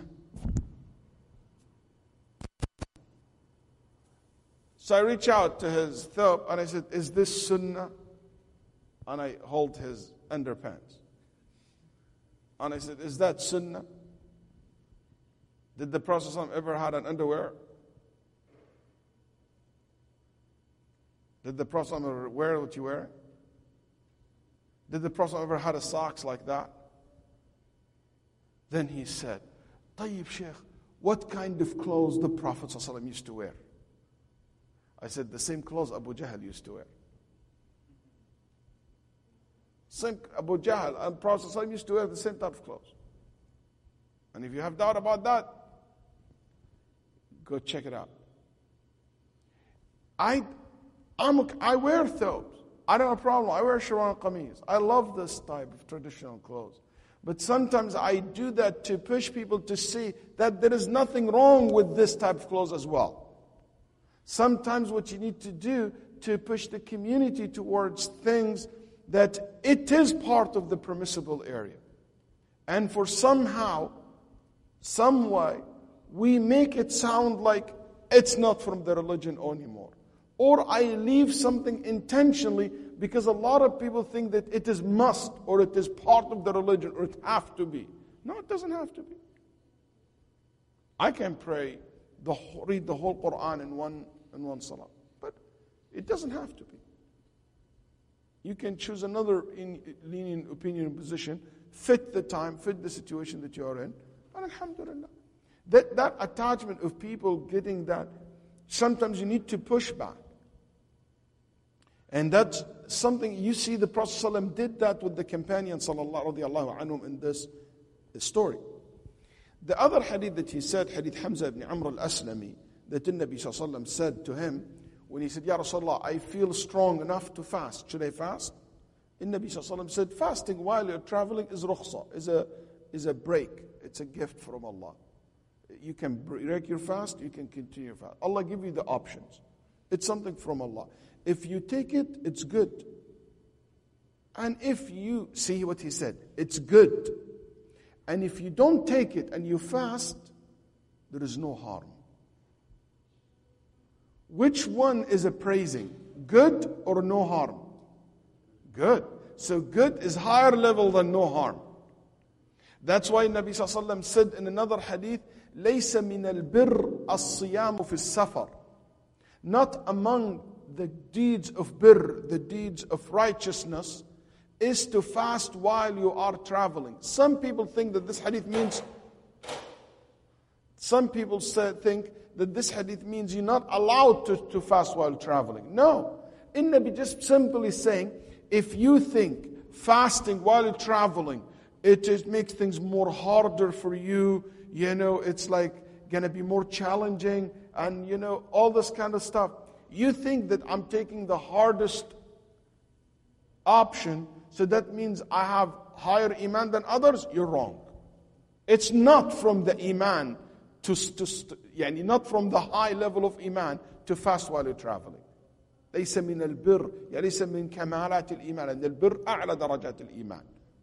So I reach out to his thawb and I said, is this sunnah? And I hold his underpants. And I said, is that sunnah? Did the Prophet ever had an underwear? Did the Prophet ever wear what you wear? Did the Prophet ever had a socks like that? Then he said, Tayyib Sheikh, what kind of clothes the Prophet ﷺ used to wear? I said, the same clothes Abu Jahl used to wear. Same Abu Jahl and Prophet ﷺ used to wear the same type of clothes. And if you have doubt about that, go check it out. I I'm, I wear thobes. I don't have a problem. I wear sharan qameez. I love this type of traditional clothes. But sometimes I do that to push people to see that there is nothing wrong with this type of clothes as well. Sometimes what you need to do to push the community towards things that it is part of the permissible area. And for somehow, some way, we make it sound like it's not from the religion anymore. Or I leave something intentionally because a lot of people think that it is must, or it is part of the religion, or it have to be. No, it doesn't have to be. I can pray, the, read the whole Quran in one, in one salah. But it doesn't have to be. You can choose another in, lenient opinion and position, fit the time, fit the situation that you are in, and alhamdulillah. That, that attachment of people getting that, sometimes you need to push back. And that's something, you see the Prophet ﷺ did that with the companion sallallahu radiallahu anhum in this story. The other hadith that he said, hadith Hamza ibn Amr al-Aslami, that the Nabi sallallahu alayhi wa sallam said to him, when he said, Ya Rasulullah, I feel strong enough to fast. Should I fast? The Nabi sallallahu alayhi wa sallam said, fasting while you're traveling is rukhsa, is a, is a break. It's a gift from Allah. You can break your fast, you can continue your fast. Allah give you the options. It's something from Allah. If you take it, it's good. And if you, see what he said, it's good. And if you don't take it and you fast, there is no harm. Which one is appraising? Good or no harm? Good. So good is higher level than no harm. That's why Nabi sallallahu alaihi wasallam said in another hadith, لَيْسَ مِنَ الْبِرِّ الصِّيَامُ فِي السَّفَرِ. Not among the deeds of birr, the deeds of righteousness, is to fast while you are traveling. Some people think that this hadith means, some people say, think that this hadith means you're not allowed to, to fast while traveling. No. In Nabi just simply saying, if you think fasting while you're traveling, it just makes things more harder for you, you know, it's like going to be more challenging, and you know, all this kind of stuff. You think that I'm taking the hardest option, so that means I have higher iman than others? You're wrong. It's not from the iman to, to yani not from the high level of iman to fast while you're traveling. ليس من البر ليس من كمالات الإيمان أن البر أعلى درجات الإيمان.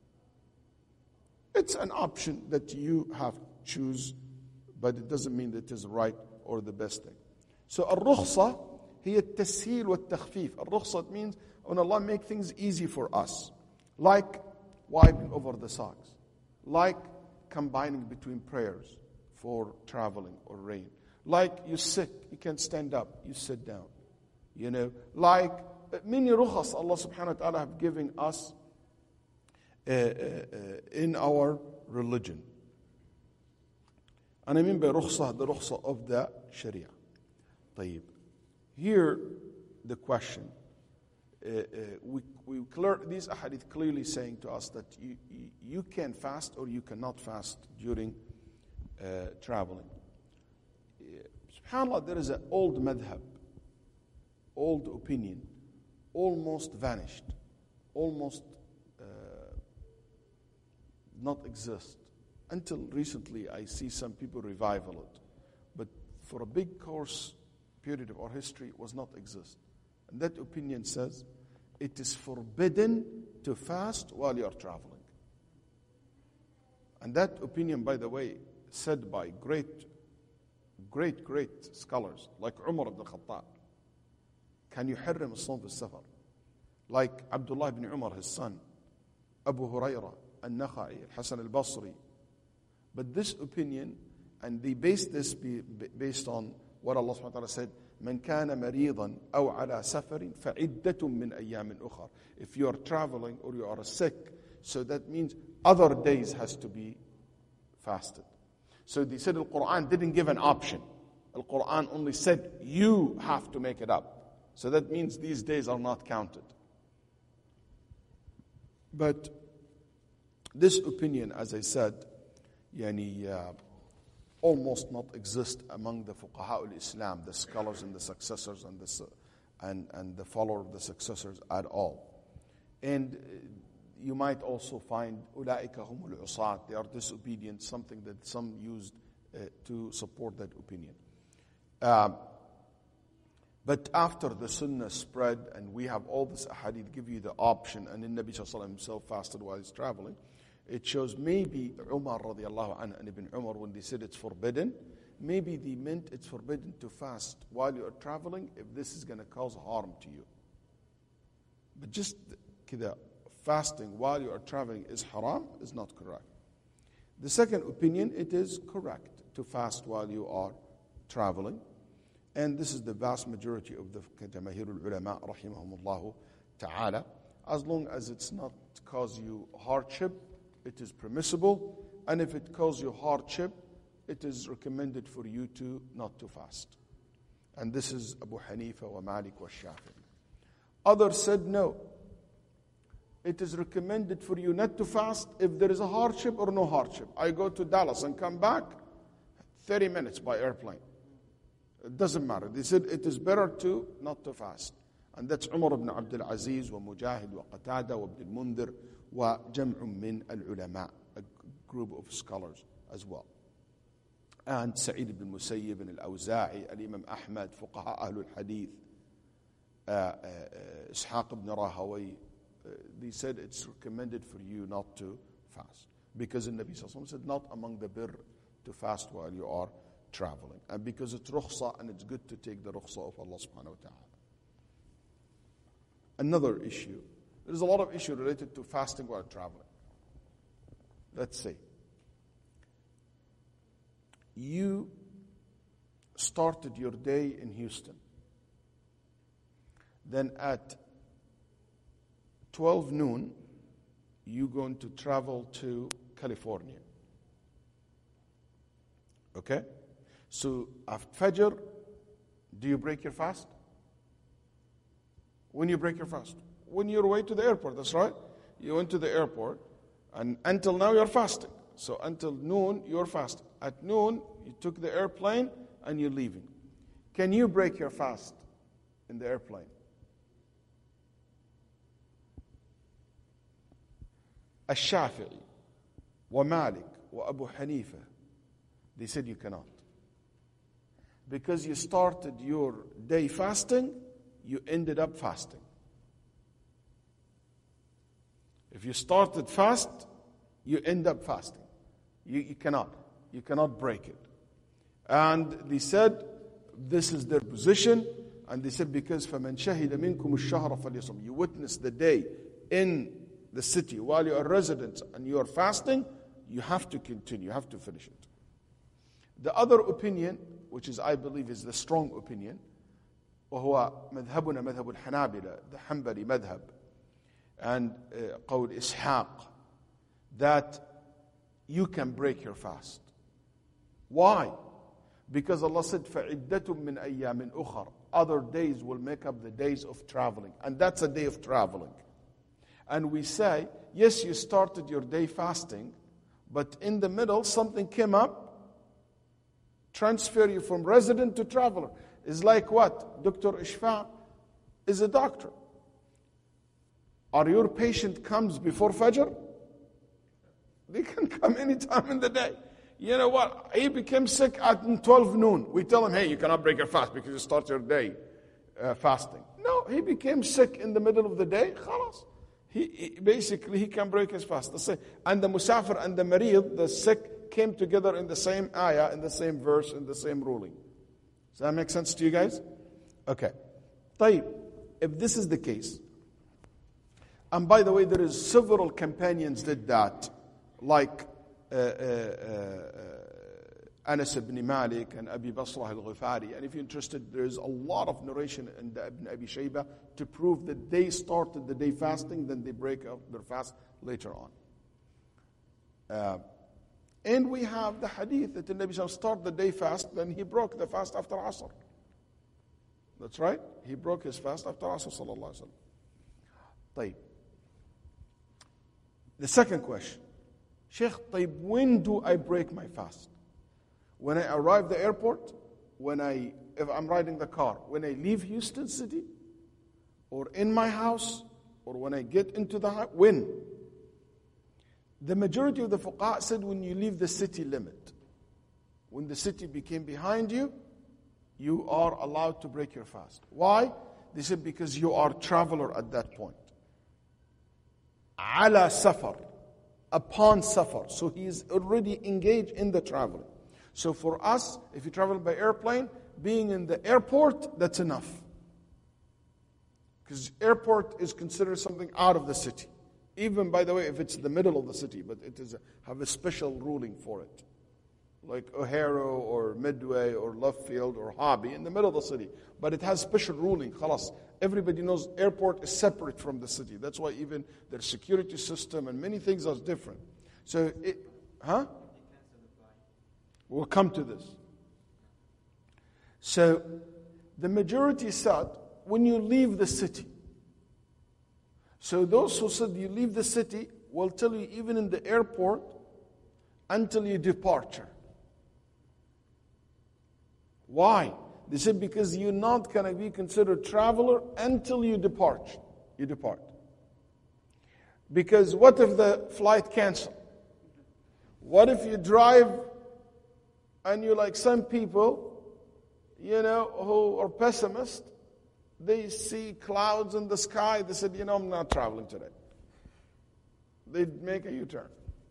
It's an option that you have to choose, but it doesn't mean that it is right or the best thing. So الرخصة هي التسهيل والتخفيف. الرخصة means when Allah make things easy for us, like wiping over the socks, like combining between prayers for traveling or rain, like you're sick, you can't stand up, you sit down, you know, like many rukhas Allah subhanahu wa ta'ala have given us uh, uh, uh, in our religion. And I mean by rukhsah, the rukhsah of the Sharia. طيب. Here, the question, uh, uh, we, we clear, these ahadith clearly saying to us that you, you, you can fast or you cannot fast during uh, traveling. Uh, SubhanAllah, there is an old madhab, old opinion, almost vanished, almost uh, not exist. Until recently, I see some people revival it. But for a big course period of our history, it was not exist. And that opinion says, it is forbidden to fast while you are traveling. And that opinion, by the way, said by great, great, great scholars, like Umar ibn Khattab. Can you حرم الصوم في السفر? Like Abdullah ibn Umar, his son, Abu Hurairah, Al-Nakha'i, Al-Hasan al-Basri. But this opinion, and they based this be, based on what Allah subhanahu wa ta'ala said, من كان مريضا أو على سفر فعدة من أيام أخر. If you are traveling or you are sick, so that means other days has to be fasted. So they said the Quran didn't give an option. The Quran only said you have to make it up. So that means these days are not counted. But this opinion, as I said, yani, uh, almost not exist among the fuqaha al-Islam, the scholars and the successors and the and, and the follower of the successors at all. And you might also find أُولَٰئِكَ هُمُ الْعُصَاةِ, they are disobedient, something that some used uh, to support that opinion. Um, but after the Sunnah spread, and we have all this ahadith give you the option, and the Nabi Sallallahu Alaihi Wasallam himself fasted while he's traveling, it shows maybe Umar radiallahu anhu and Ibn Umar, when they said it's forbidden, maybe they meant it's forbidden to fast while you are traveling if this is going to cause harm to you. But just kida, fasting while you are traveling is haram is not correct. The second opinion, it is correct to fast while you are traveling. And this is the vast majority of the Jamahirul Ulama, rahimahumullahu ta'ala. As long as it's not cause you hardship, it is permissible. And if it causes you hardship, it is recommended for you to not to fast. And this is Abu Hanifa wa Malik wa Shafi'i. Others said no. It is recommended for you not to fast if there is a hardship or no hardship. I go to Dallas and come back, thirty minutes by airplane. It doesn't matter. They said it is better to not to fast. And that's Umar ibn Abdul Aziz wa Mujahid wa Qatada wa Ibn al-Mundhir wa Jam'un min al-Ulama, a group of scholars as well. And Sa'id ibn Musayyib and al-Awza'i, al-Imam Ahmad, Fuqaha Ahlul Hadith, uh, uh, Ishaq ibn Rahawai, uh, they said it's recommended for you not to fast. Because the Nabi Sallallahu Alaihi Wasallam said, not among the birr to fast while you are traveling. And because it's rukhsa, and it's good to take the rukhsa of Allah subhanahu wa ta'ala. Another issue. There's a lot of issue related to fasting while traveling. Let's say you started your day in Houston. Then at twelve noon, you're going to travel to California. Okay? So after Fajr, do you break your fast? When you break your fast? When you're away to the airport, that's right. You went to the airport, and until now you're fasting. So until noon, you're fasting. At noon, you took the airplane and you're leaving. Can you break your fast in the airplane? Al-Shafi'i, wa Malik, wa Abu Hanifa, they said you cannot. Because you started your day fasting, you ended up fasting. If you started fast, you end up fasting. You, you cannot. You cannot break it. And they said, this is their position. And they said, because فَمَنْ شَهِدَ مِنْكُمُ الشَّهْرَ فَلْيَصُمْ. You witness the day in the city while you are resident and you are fasting, you have to continue. You have to finish it. The other opinion, which is, I believe, is the strong opinion, وهو مذهبنا مذهب الحنابلة, the Hanbali madhab, and uh, قول إسحاق, that you can break your fast. Why? Because Allah said, فَعِدَّةٌ مِّنْ أَيَّامٍ أُخَرٍ. Other days will make up the days of traveling. And that's a day of traveling. And we say, yes, you started your day fasting, but in the middle, something came up, transfer you from resident to traveler. It's like what? Doctor Ishfa is a doctor. Are your patient comes before Fajr? They can come anytime in the day. You know what? He became sick at twelve noon. We tell him, hey, you cannot break your fast because you start your day uh, fasting. No, he became sick in the middle of the day. Khalas. He, he basically he can break his fast. And the musafir and the marid, the sick, came together in the same ayah, in the same verse, in the same ruling. Does that make sense to you guys? Okay. طيب, if this is the case, and by the way, there is several companions did that, like uh, uh, uh, Anas ibn Malik and Abi Basrah al-Ghifari. And if you're interested, there is a lot of narration in the Ibn Abi Shaybah to prove that they started the day fasting, then they break up their fast later on. Uh, and we have the hadith that the Nabi started the day fast, then he broke the fast after Asr. That's right. He broke his fast after Asr, sallallahu alaihi wasallam. طيب. The second question, Sheikh, طيب, when do I break my fast? When I arrive the airport, when I, if I'm riding the car, when I leave Houston City, or in my house, or when I get into the house? When? The majority of the fuqaha said when you leave the city limit. When the city became behind you, you are allowed to break your fast. Why? They said because you are a traveler at that point. Ala safar, upon safar. So he is already engaged in the traveling. So for us, if you travel by airplane, being in the airport, that's enough. Because airport is considered something out of the city. Even, by the way, if it's the middle of the city, but it is a, have a special ruling for it. Like O'Hara or Midway or Love Field or Hobby in the middle of the city. But it has special ruling. Khalas. Everybody knows airport is separate from the city. That's why even their security system and many things are different. So, it, huh? We'll come to this. So, the majority said, when you leave the city. So those who said you leave the city will tell you even in the airport until your departure. Why? They said because you're not going to be considered traveler until you depart. You depart. Because what if the flight cancel? What if you drive and you're like some people, you know, who are pessimists, they see clouds in the sky, they said, you know, I'm not traveling today. They'd make a U-turn.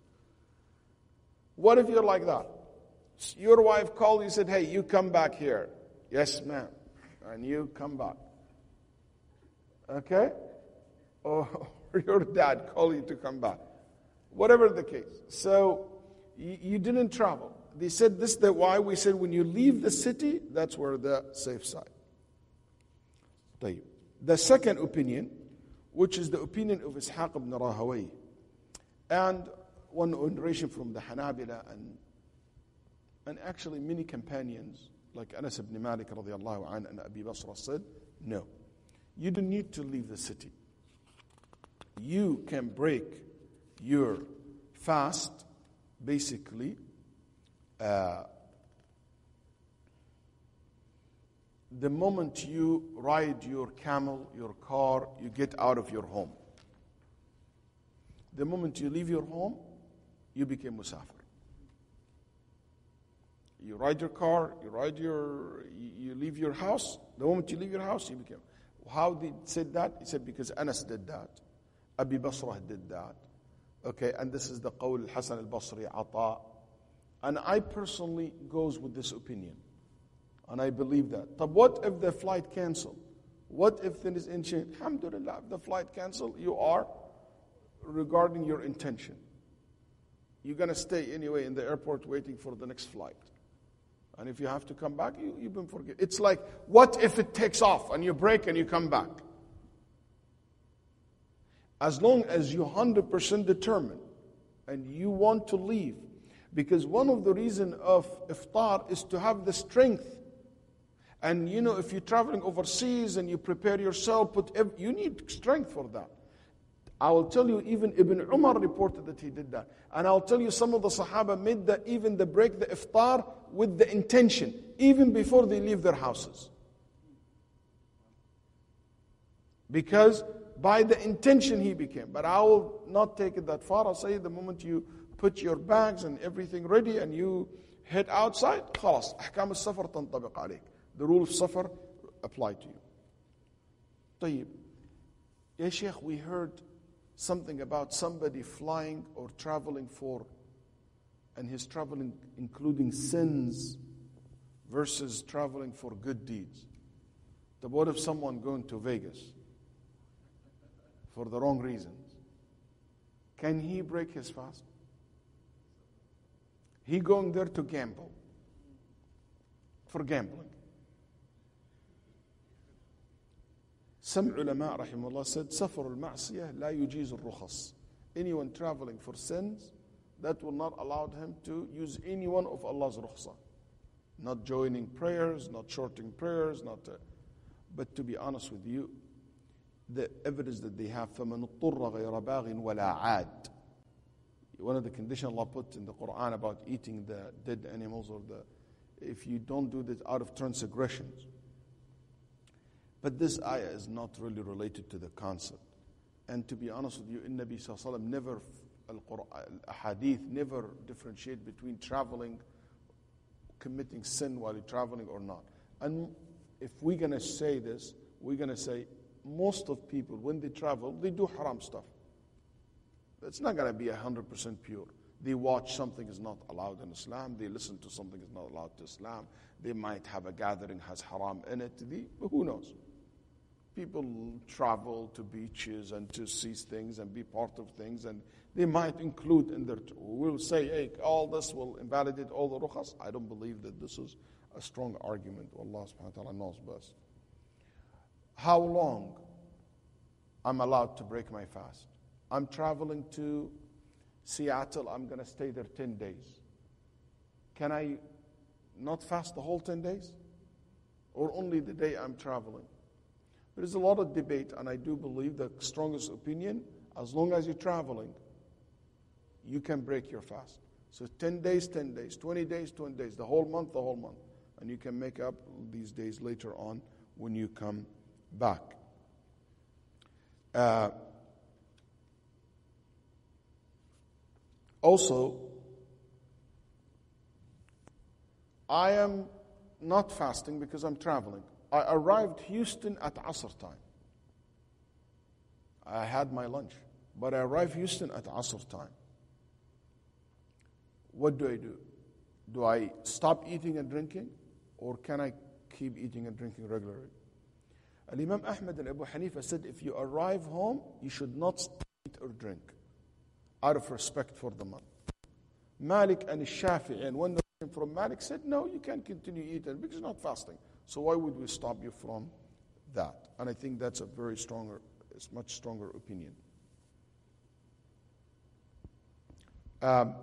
What if you're like that? Your wife called you and said, hey, you come back here. Yes, ma'am. And you come back. Okay? Or your dad called you to come back. Whatever the case. So, you, you didn't travel. They said this is the why we said when you leave the city, that's where the safe side. The second opinion, which is the opinion of Ishaq ibn Rahawayh, and one narration from the Hanabila, and and actually many companions, like Anas ibn Malik radiallahu anh and Abi Basra said, no, you don't need to leave the city. You can break your fast, basically, uh, the moment you ride your camel, your car, you get out of your home. The moment you leave your home, you became musafir. You ride your car, you ride your, you leave your house. The moment you leave your house, you became. How did he said that? He said because Anas did that. Abi Basra did that. Okay, and this is the qawl Hasan al-Basri, Ata. And I personally goes with this opinion. And I believe that. But what if the flight cancel? What if there is intention? Alhamdulillah, if the flight cancel, you are regarding your intention. You're going to stay anyway in the airport waiting for the next flight. And if you have to come back, you, you've been forgiven. It's like, what if it takes off and you break and you come back? As long as you're one hundred percent determined and you want to leave. Because one of the reasons of iftar is to have the strength. And you know, if you're traveling overseas and you prepare yourself, put ev- you need strength for that. I will tell you, even Ibn Umar reported that he did that. And I'll tell you, some of the Sahaba made the, even the break the iftar with the intention, even before they leave their houses. Because by the intention he became. But I will not take it that far. I'll say the moment you put your bags and everything ready and you head outside, خلاص, أحكام السفر تنطبق عليك. The rule of safar apply to you. طيب. Ya Sheikh, we heard something about somebody flying or traveling for, and his traveling including sins versus traveling for good deeds. But what if someone going to Vegas for the wrong reasons? Can he break his fast? He going there to gamble. For gambling. Some ulama rahimahullah said, سفر المعصية لا يجيز الرخص. Anyone traveling for sins, that will not allow him to use any one of Allah's rukhsah. Not joining prayers, not shorting prayers, not. Uh, but to be honest with you, the evidence that they have, فَمَنُ اضْطُرَّ غَيْرَ بَاغٍ وَلَا عَادٍ. One of the conditions Allah put in the Quran about eating the dead animals, or the, if you don't do this out of transgressions. But this ayah is not really related to the concept. And to be honest with you, in Nabi Sallallahu Alaihi Wasallam never, al-Hadith never differentiate between traveling, committing sin while you're traveling or not. And if we're going to say this, we're going to say most of people, when they travel, they do haram stuff. It's not going to be one hundred percent pure. They watch something is not allowed in Islam. They listen to something is not allowed to Islam. They might have a gathering has haram in it. They, who knows? People travel to beaches and to see things and be part of things, and they might include in their, we'll say, hey, all this will invalidate all the rukhas. I don't believe that this is a strong argument. Allah subhanahu wa ta'ala knows best. How long I'm allowed to break my fast? I'm traveling to Seattle. I'm going to stay there ten days. Can I not fast the whole ten days? Or only the day I'm traveling? There is a lot of debate, and I do believe the strongest opinion, as long as you're traveling, you can break your fast. So ten days, ten days, twenty days, twenty days, the whole month, the whole month. And you can make up these days later on when you come back. Uh, also, I am not fasting because I'm traveling. I arrived Houston at Asr time. I had my lunch, but I arrived Houston at Asr time. What do I do? Do I stop eating and drinking, or can I keep eating and drinking regularly? And Imam Ahmad and Abu Hanifa said, if you arrive home, you should not eat or drink, out of respect for the month. Malik and Shafi'i, and one from Malik said, no, you can continue eating because you're not fasting. So why would we stop you from that? And I think that's a very stronger, it's much stronger opinion. Um,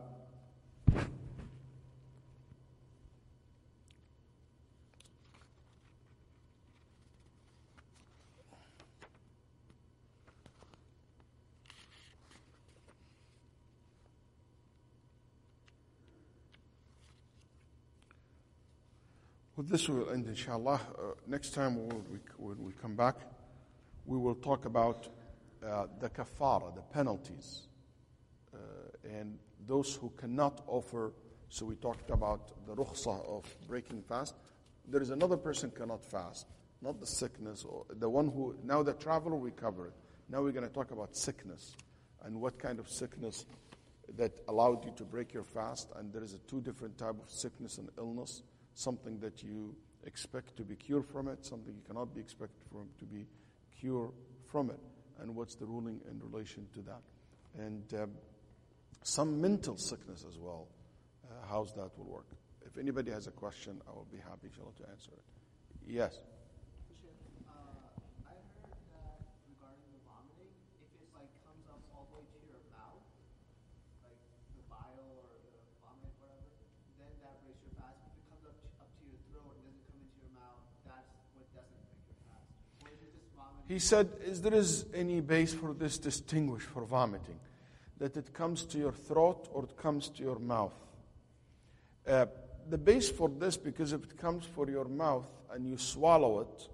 With this we will end, inshallah. Uh, next time when we, when we come back, we will talk about uh, the kafara, the penalties, uh, and those who cannot offer. So we talked about the rukhsah of breaking fast. There is another person cannot fast, not the sickness, or the one who, now the traveler, we cover it. Now we're going to talk about sickness and what kind of sickness that allowed you to break your fast. And there is a two different type of sickness and illness. Something that you expect to be cured from it, something you cannot be expected from to be cured from it, and what's the ruling in relation to that. And um, some mental sickness as well, uh, how's that will work. If anybody has a question, I will be happy inshallah to answer it. Yes? Uh, I heard that regarding the vomiting, if it like comes up all the way to your mouth, like the bile or the vomit, whatever, then that breaks your fast. If it comes up to, up to your throat and doesn't come into your mouth, that's what doesn't break your fast. Or is it just vomiting? He said, is there is any base for this distinguish for vomiting? That it comes to your throat or it comes to your mouth? Uh, the base for this, because if it comes for your mouth and you swallow it,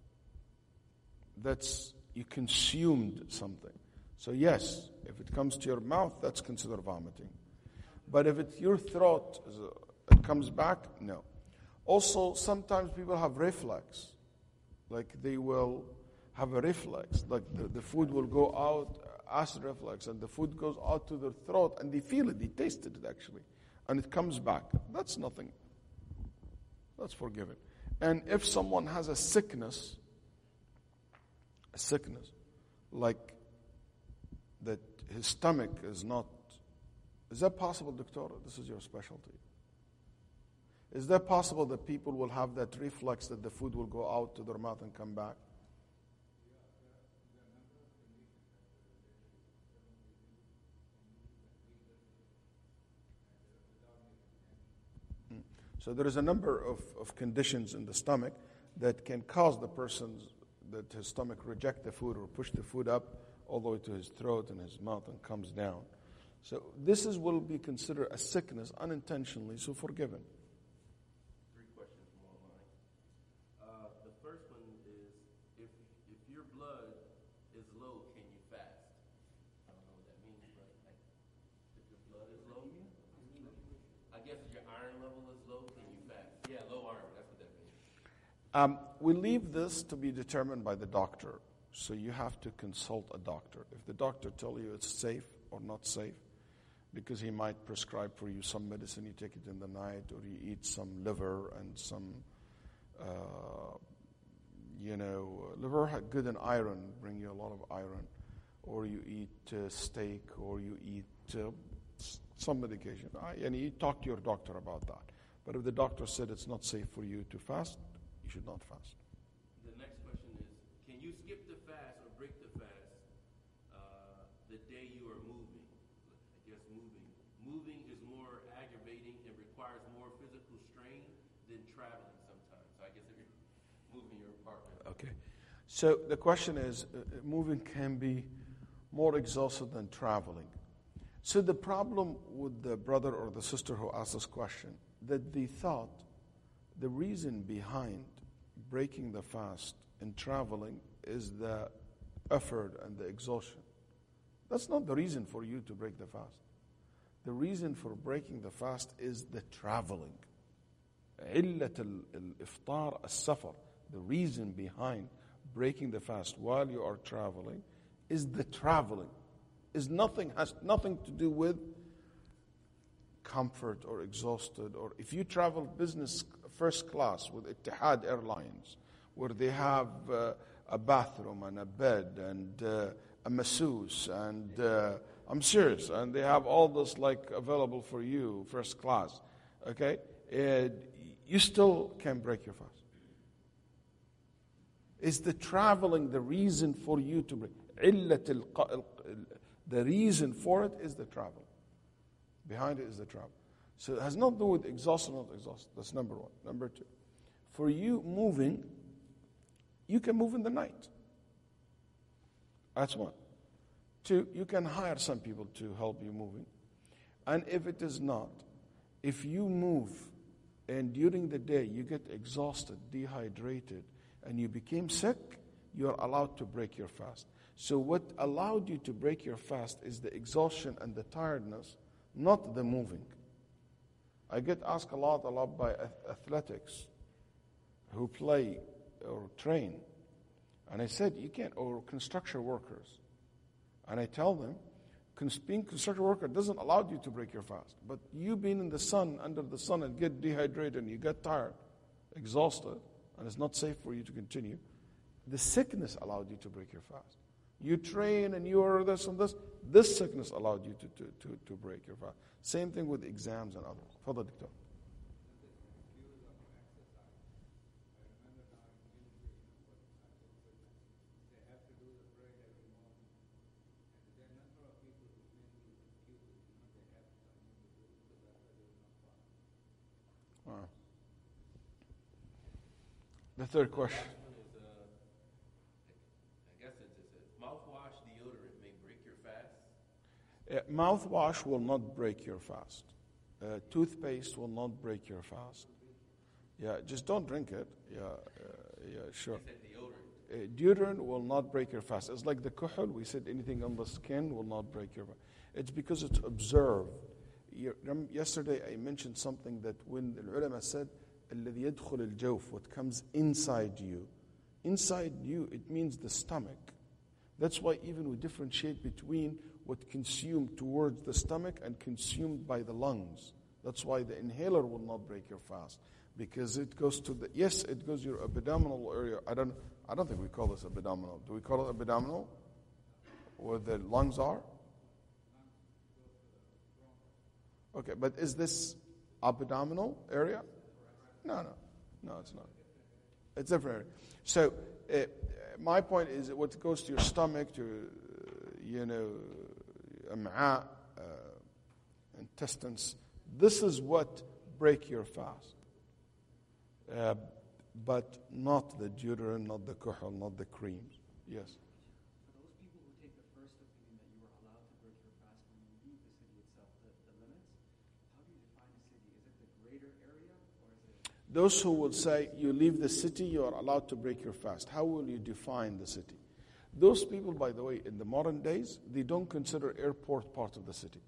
that's, you consumed something. So yes, if it comes to your mouth, that's considered vomiting. But if it's your throat, it comes back, no. Also, sometimes people have reflux. Like they will have a reflex. Like the, the food will go out, acid reflux, and the food goes out to their throat, and they feel it, they tasted it actually. And it comes back. That's nothing. That's forgiven. And if someone has a sickness, a sickness, like that his stomach is not, is that possible, doctor? This is your specialty. Is that possible that people will have that reflex that the food will go out to their mouth and come back? So there is a number of, of conditions in the stomach that can cause the person's, that his stomach reject the food or push the food up all the way to his throat and his mouth and comes down. So this is will be considered a sickness unintentionally, so forgiven. Three questions from online. Uh, the first one is, Um, we leave this to be determined by the doctor. So you have to consult a doctor. If the doctor tells you it's safe or not safe, because he might prescribe for you some medicine, you take it in the night, or you eat some liver and some, uh, you know, liver had good in iron, bring you a lot of iron, or you eat uh, steak, or you eat uh, some medication. I, and you talk to your doctor about that. But if the doctor said it's not safe for you to fast, you should not fast. The next question is, can you skip the fast or break the fast uh, the day you are moving? I guess moving. Moving is more aggravating and requires more physical strain than traveling sometimes. So I guess if you're moving your apartment. Okay. So the question is, uh, moving can be more exhausted than traveling. So the problem with the brother or the sister who asked this question, that they thought the reason behind breaking the fast and traveling is the effort and the exhaustion. That's not the reason for you to break the fast. The reason for breaking the fast is the traveling. علة الإفطار السفر. The reason behind breaking the fast while you are traveling is the traveling. Is nothing has nothing to do with comfort or exhausted, or if you travel business first class with Etihad Airlines, where they have uh, a bathroom and a bed and uh, a masseuse and uh, I'm serious, and they have all this like available for you first class, okay, and you still can break your fast. Is the traveling the reason for you to break? The reason for it is the travel. Behind it is the travel. So it has nothing to do with exhaustion or not exhaustion. That's number one. Number two, for you moving, you can move in the night. That's one. Two, you can hire some people to help you moving. And if it is not, if you move and during the day you get exhausted, dehydrated, and you became sick, you are allowed to break your fast. So what allowed you to break your fast is the exhaustion and the tiredness, not the moving. I get asked a lot, a lot by athletics who play or train. And I said, you can't, or construction workers. And I tell them, being a construction worker doesn't allow you to break your fast. But you being in the sun, under the sun, and get dehydrated, and you get tired, exhausted, and it's not safe for you to continue, the sickness allowed you to break your fast. You train and you are this and this. This sickness allowed you to, to, to, to break your fast. Same thing with exams and others. Fadal, Doctor. Wow. The third question. Uh, mouthwash will not break your fast. Uh, toothpaste will not break your fast. Yeah, just don't drink it. Yeah, uh, yeah, sure. Uh, deodorant will not break your fast. It's like the kuhul. We said anything on the skin will not break your fast. It's because it's observed. You, yesterday I mentioned something that when the ulama said, الذي يدخل الجوف, what comes inside you. Inside you, it means the stomach. That's why even we differentiate between what consumed towards the stomach and consumed by the lungs. That's why the inhaler will not break your fast, because it goes to the, yes, it goes to your abdominal area. I don't I don't think we call this abdominal. Do we call it abdominal? Where the lungs are? Okay, but is this abdominal area? No, no. No, it's not. It's different area. So uh, my point is that what goes to your stomach, to, uh, you know, am'a, uh, intestines, this is what break your fast. Uh, but not the deodorant, not the kuhul, not the creams. Yes? For those people who take the first opinion that you are allowed to break your fast when you leave the city itself, the, the limits, how do you define a city? Is it the greater area, or is it... Those who will say, you leave the city, you are allowed to break your fast. How will you define the city? Those people, by the way, in the modern days, they don't consider airport part of the city.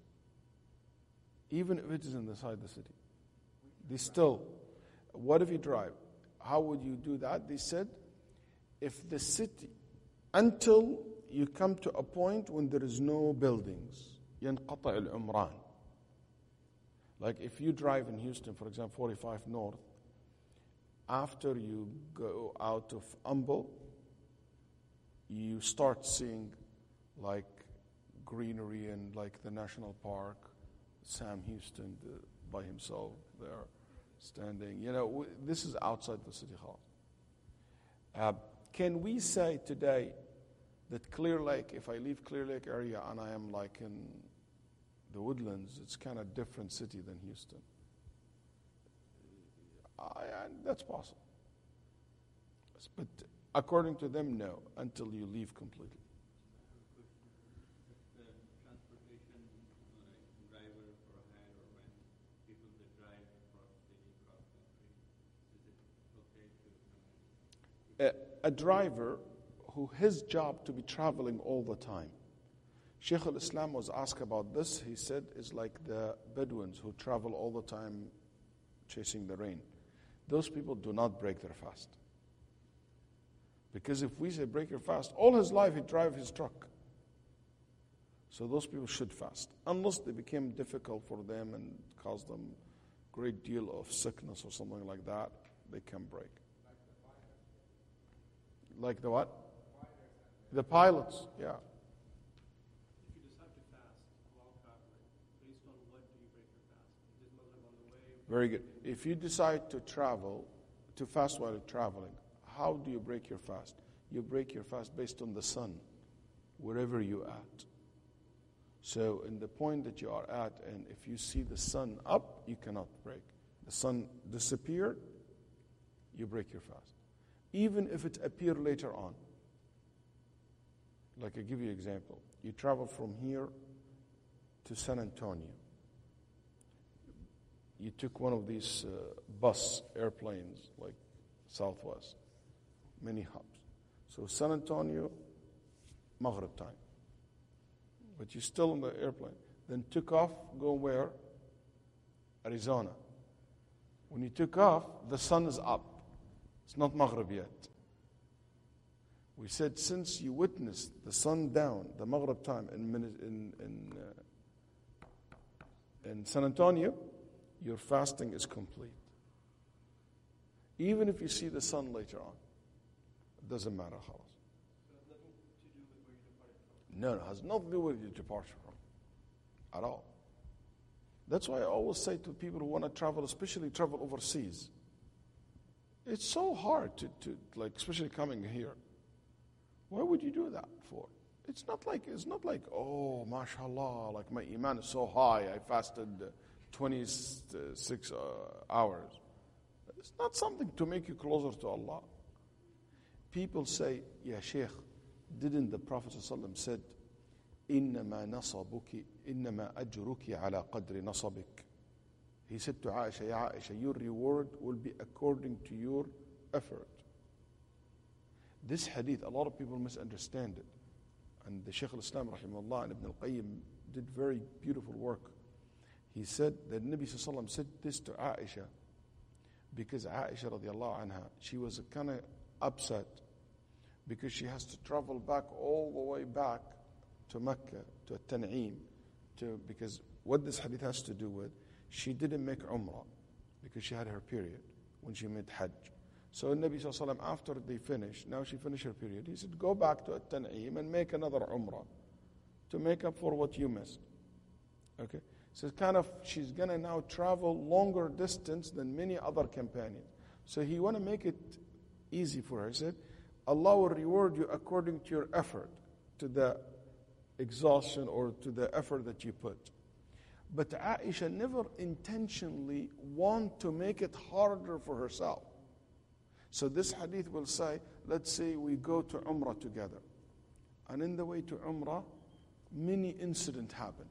Even if it is inside the city. They still, what if you drive? how would you do that? They said, if the city, until you come to a point when there is no buildings, ينقطع العمران. Like if you drive in Houston, for example, forty-five North, after you go out of Humble, you start seeing like greenery and like the national park, Sam Houston the, by himself there standing. You know, w- this is outside the city hall. Uh, can we say today that Clear Lake, if I leave Clear Lake area and I am like in the Woodlands, it's kind of different city than Houston? I, I, that's possible. But according to them, no, until you leave completely. The transportation, like driver for hire or rent, people that drive across city, cross country, is it okay to? A, a driver who his job to be traveling all the time. Shaykh al-Islam was asked about this. He said it's like the Bedouins who travel all the time chasing the rain. Those people do not break their fast. Because if we say break your fast, all his life he drive his truck. So those people should fast. Unless they became difficult for them and caused them a great deal of sickness or something like that, they can break. Like the what? The pilots, yeah. If you decide to fast while traveling, based on what do you break your fast? Is it Maghrib on the way? Very good. If you decide to travel, to fast while you're traveling, how do you break your fast? You break your fast based on the sun, wherever you're at. So in the point that you are at, and if you see the sun up, you cannot break. The sun disappeared, you break your fast. Even if it appear later on. Like I give you an example. You travel from here to San Antonio. You took one of these uh, bus airplanes, like Southwest, many hubs. So San Antonio, Maghrib time. But you're still in the airplane. Then took off, go where? Arizona. When you took off, the sun is up. It's not Maghrib yet. We said since you witnessed the sun down, the Maghrib time in in in, uh, in San Antonio, your fasting is complete. Even if you see the sun later on, it doesn't matter how. No, it has nothing to do with your departure from, at all. That's why I always say to people who want to travel, especially travel overseas, it's so hard to, to like, especially coming here. Why would you do that for? It's not like, it's not like, oh, mashallah, like my iman is so high, I fasted twenty-six uh, hours. It's not something to make you closer to Allah. People say, Ya Shaykh, didn't the Prophet ﷺ said, إِنَّمَا نَصَبُكِ إِنَّمَا أَجْرُكِ عَلَى قَدْرِ نَصَبِكِ. He said to Aisha, Ya Aisha, your reward will be according to your effort. This hadith, a lot of people misunderstand it. And the Shaykh al-Islam, rahimahullah, and Ibn al-Qayyim did very beautiful work. He said that Nabi sallallahu alaihi wasallam said this to Aisha because Aisha radiallahu anha, she was kind of upset because she has to travel back all the way back to Mecca, to Tan'im, to, because what this hadith has to do with, she didn't make Umrah because she had her period when she made Hajj. So Nabi sallallahu alaihi wasallam, after they finished, now she finished her period, he said, go back to Tan'im and make another Umrah to make up for what you missed. Okay? So it's kind of, she's going to now travel longer distance than many other companions. So he want to make it easy for her. He said, Allah will reward you according to your effort, to the exhaustion or to the effort that you put. But Aisha never intentionally want to make it harder for herself. So this hadith will say, let's say we go to Umrah together. And in the way to Umrah, many incidents happen.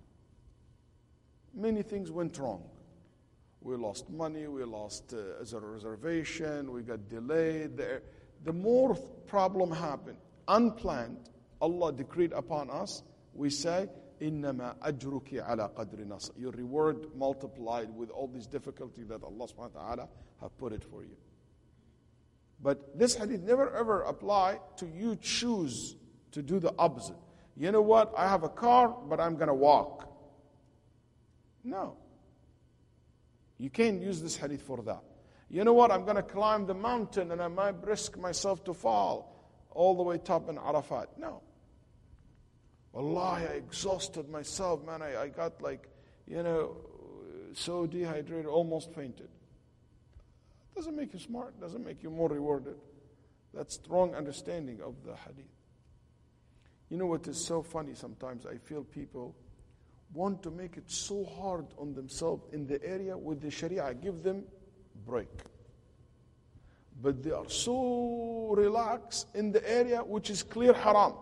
Many things went wrong. We lost money, we lost uh, as a reservation, we got delayed. The, the more problem happened, unplanned, Allah decreed upon us, we say, إِنَّمَا أَجْرُكِ عَلَى قَدْرِ نَصْرِ. Your reward multiplied with all these difficulties that Allah subhanahu wa ta'ala have put it for you. But this hadith never ever apply to you choose to do the opposite. You know what? I have a car, but I'm going to walk. No. You can't use this hadith for that. You know what? I'm going to climb the mountain and I might risk myself to fall all the way top in Arafat. No. Wallahi, I exhausted myself, man. I, I got like, you know, so dehydrated, almost fainted. Doesn't make you smart, doesn't make you more rewarded. That's wrong understanding of the hadith. You know what is so funny sometimes? I feel people want to make it so hard on themselves in the area with the Sharia. Give them break. But they are so relaxed in the area which is clear haram.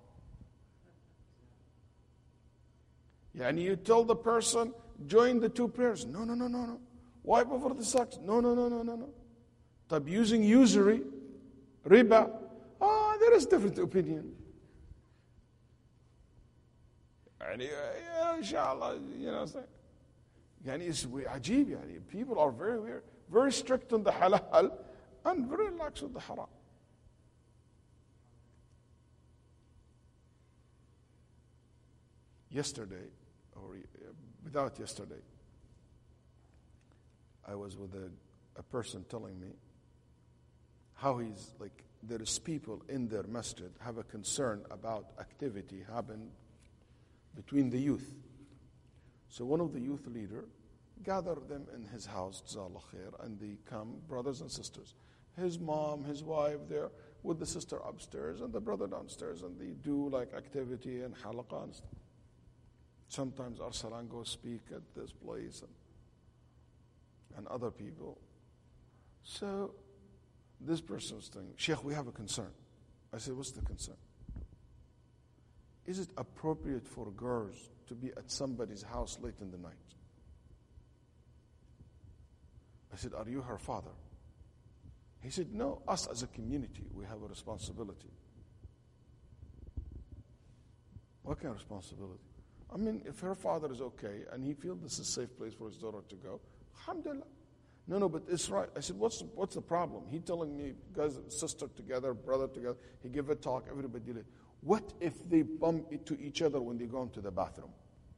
And you tell the person, join the two prayers. No, no, no, no, no. Wipe over the socks. No, no, no, no, no, no. Type using usury, riba. Ah, there is different opinion. And yeah, inshallah, you know what I'm saying? Yani it's ajib, yani. People are very weird, very strict on the halal and very lax on the haram. Yesterday, or without yesterday, I was with a, a person telling me how he's like, there is people in their masjid have a concern about activity happen between the youth. So one of the youth leader gathered them in his house, Jazakallah khair, and they come, brothers and sisters. His mom, his wife there, with the sister upstairs and the brother downstairs, and they do like activity and halaqah and stuff. Sometimes Arsalan goes speak at this place and, and other people. So this person was saying, Sheikh, we have a concern. I said, what's the concern? Is it appropriate for girls to be at somebody's house late in the night? I said, are you her father? He said, no, us as a community, we have a responsibility. What kind of responsibility? I mean, if her father is okay and he feels this is a safe place for his daughter to go, alhamdulillah. No, no, but it's right. I said, what's what's the problem? He telling me, guys, sister together, brother together. He give a talk, everybody did it. What if they bump into each other when they go into the bathroom?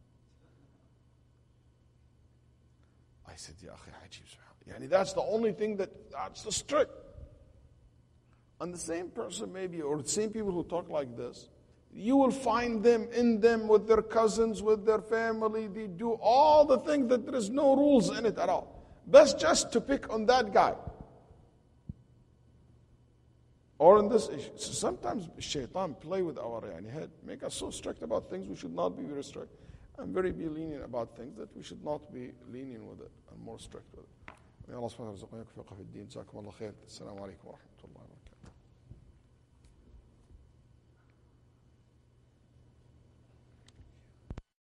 I said, Ya akhi, ajib, subhanallah. Yani that's the only thing that, that's the strict. And the same person maybe, or the same people who talk like this, you will find them in them with their cousins, with their family. They do all the things that there is no rules in it at all. Best just to pick on that guy. Or in this issue. So sometimes shaitan play with our yani, head, make us so strict about things we should not be very strict. And very be lenient about things that we should not be lenient with it and more strict with it. May Allah subhanahu wa ta'ala yarzuqna fiqh fi ad-din. Jazakum Allah khair. Assalamu alaikum wa rahmatullah.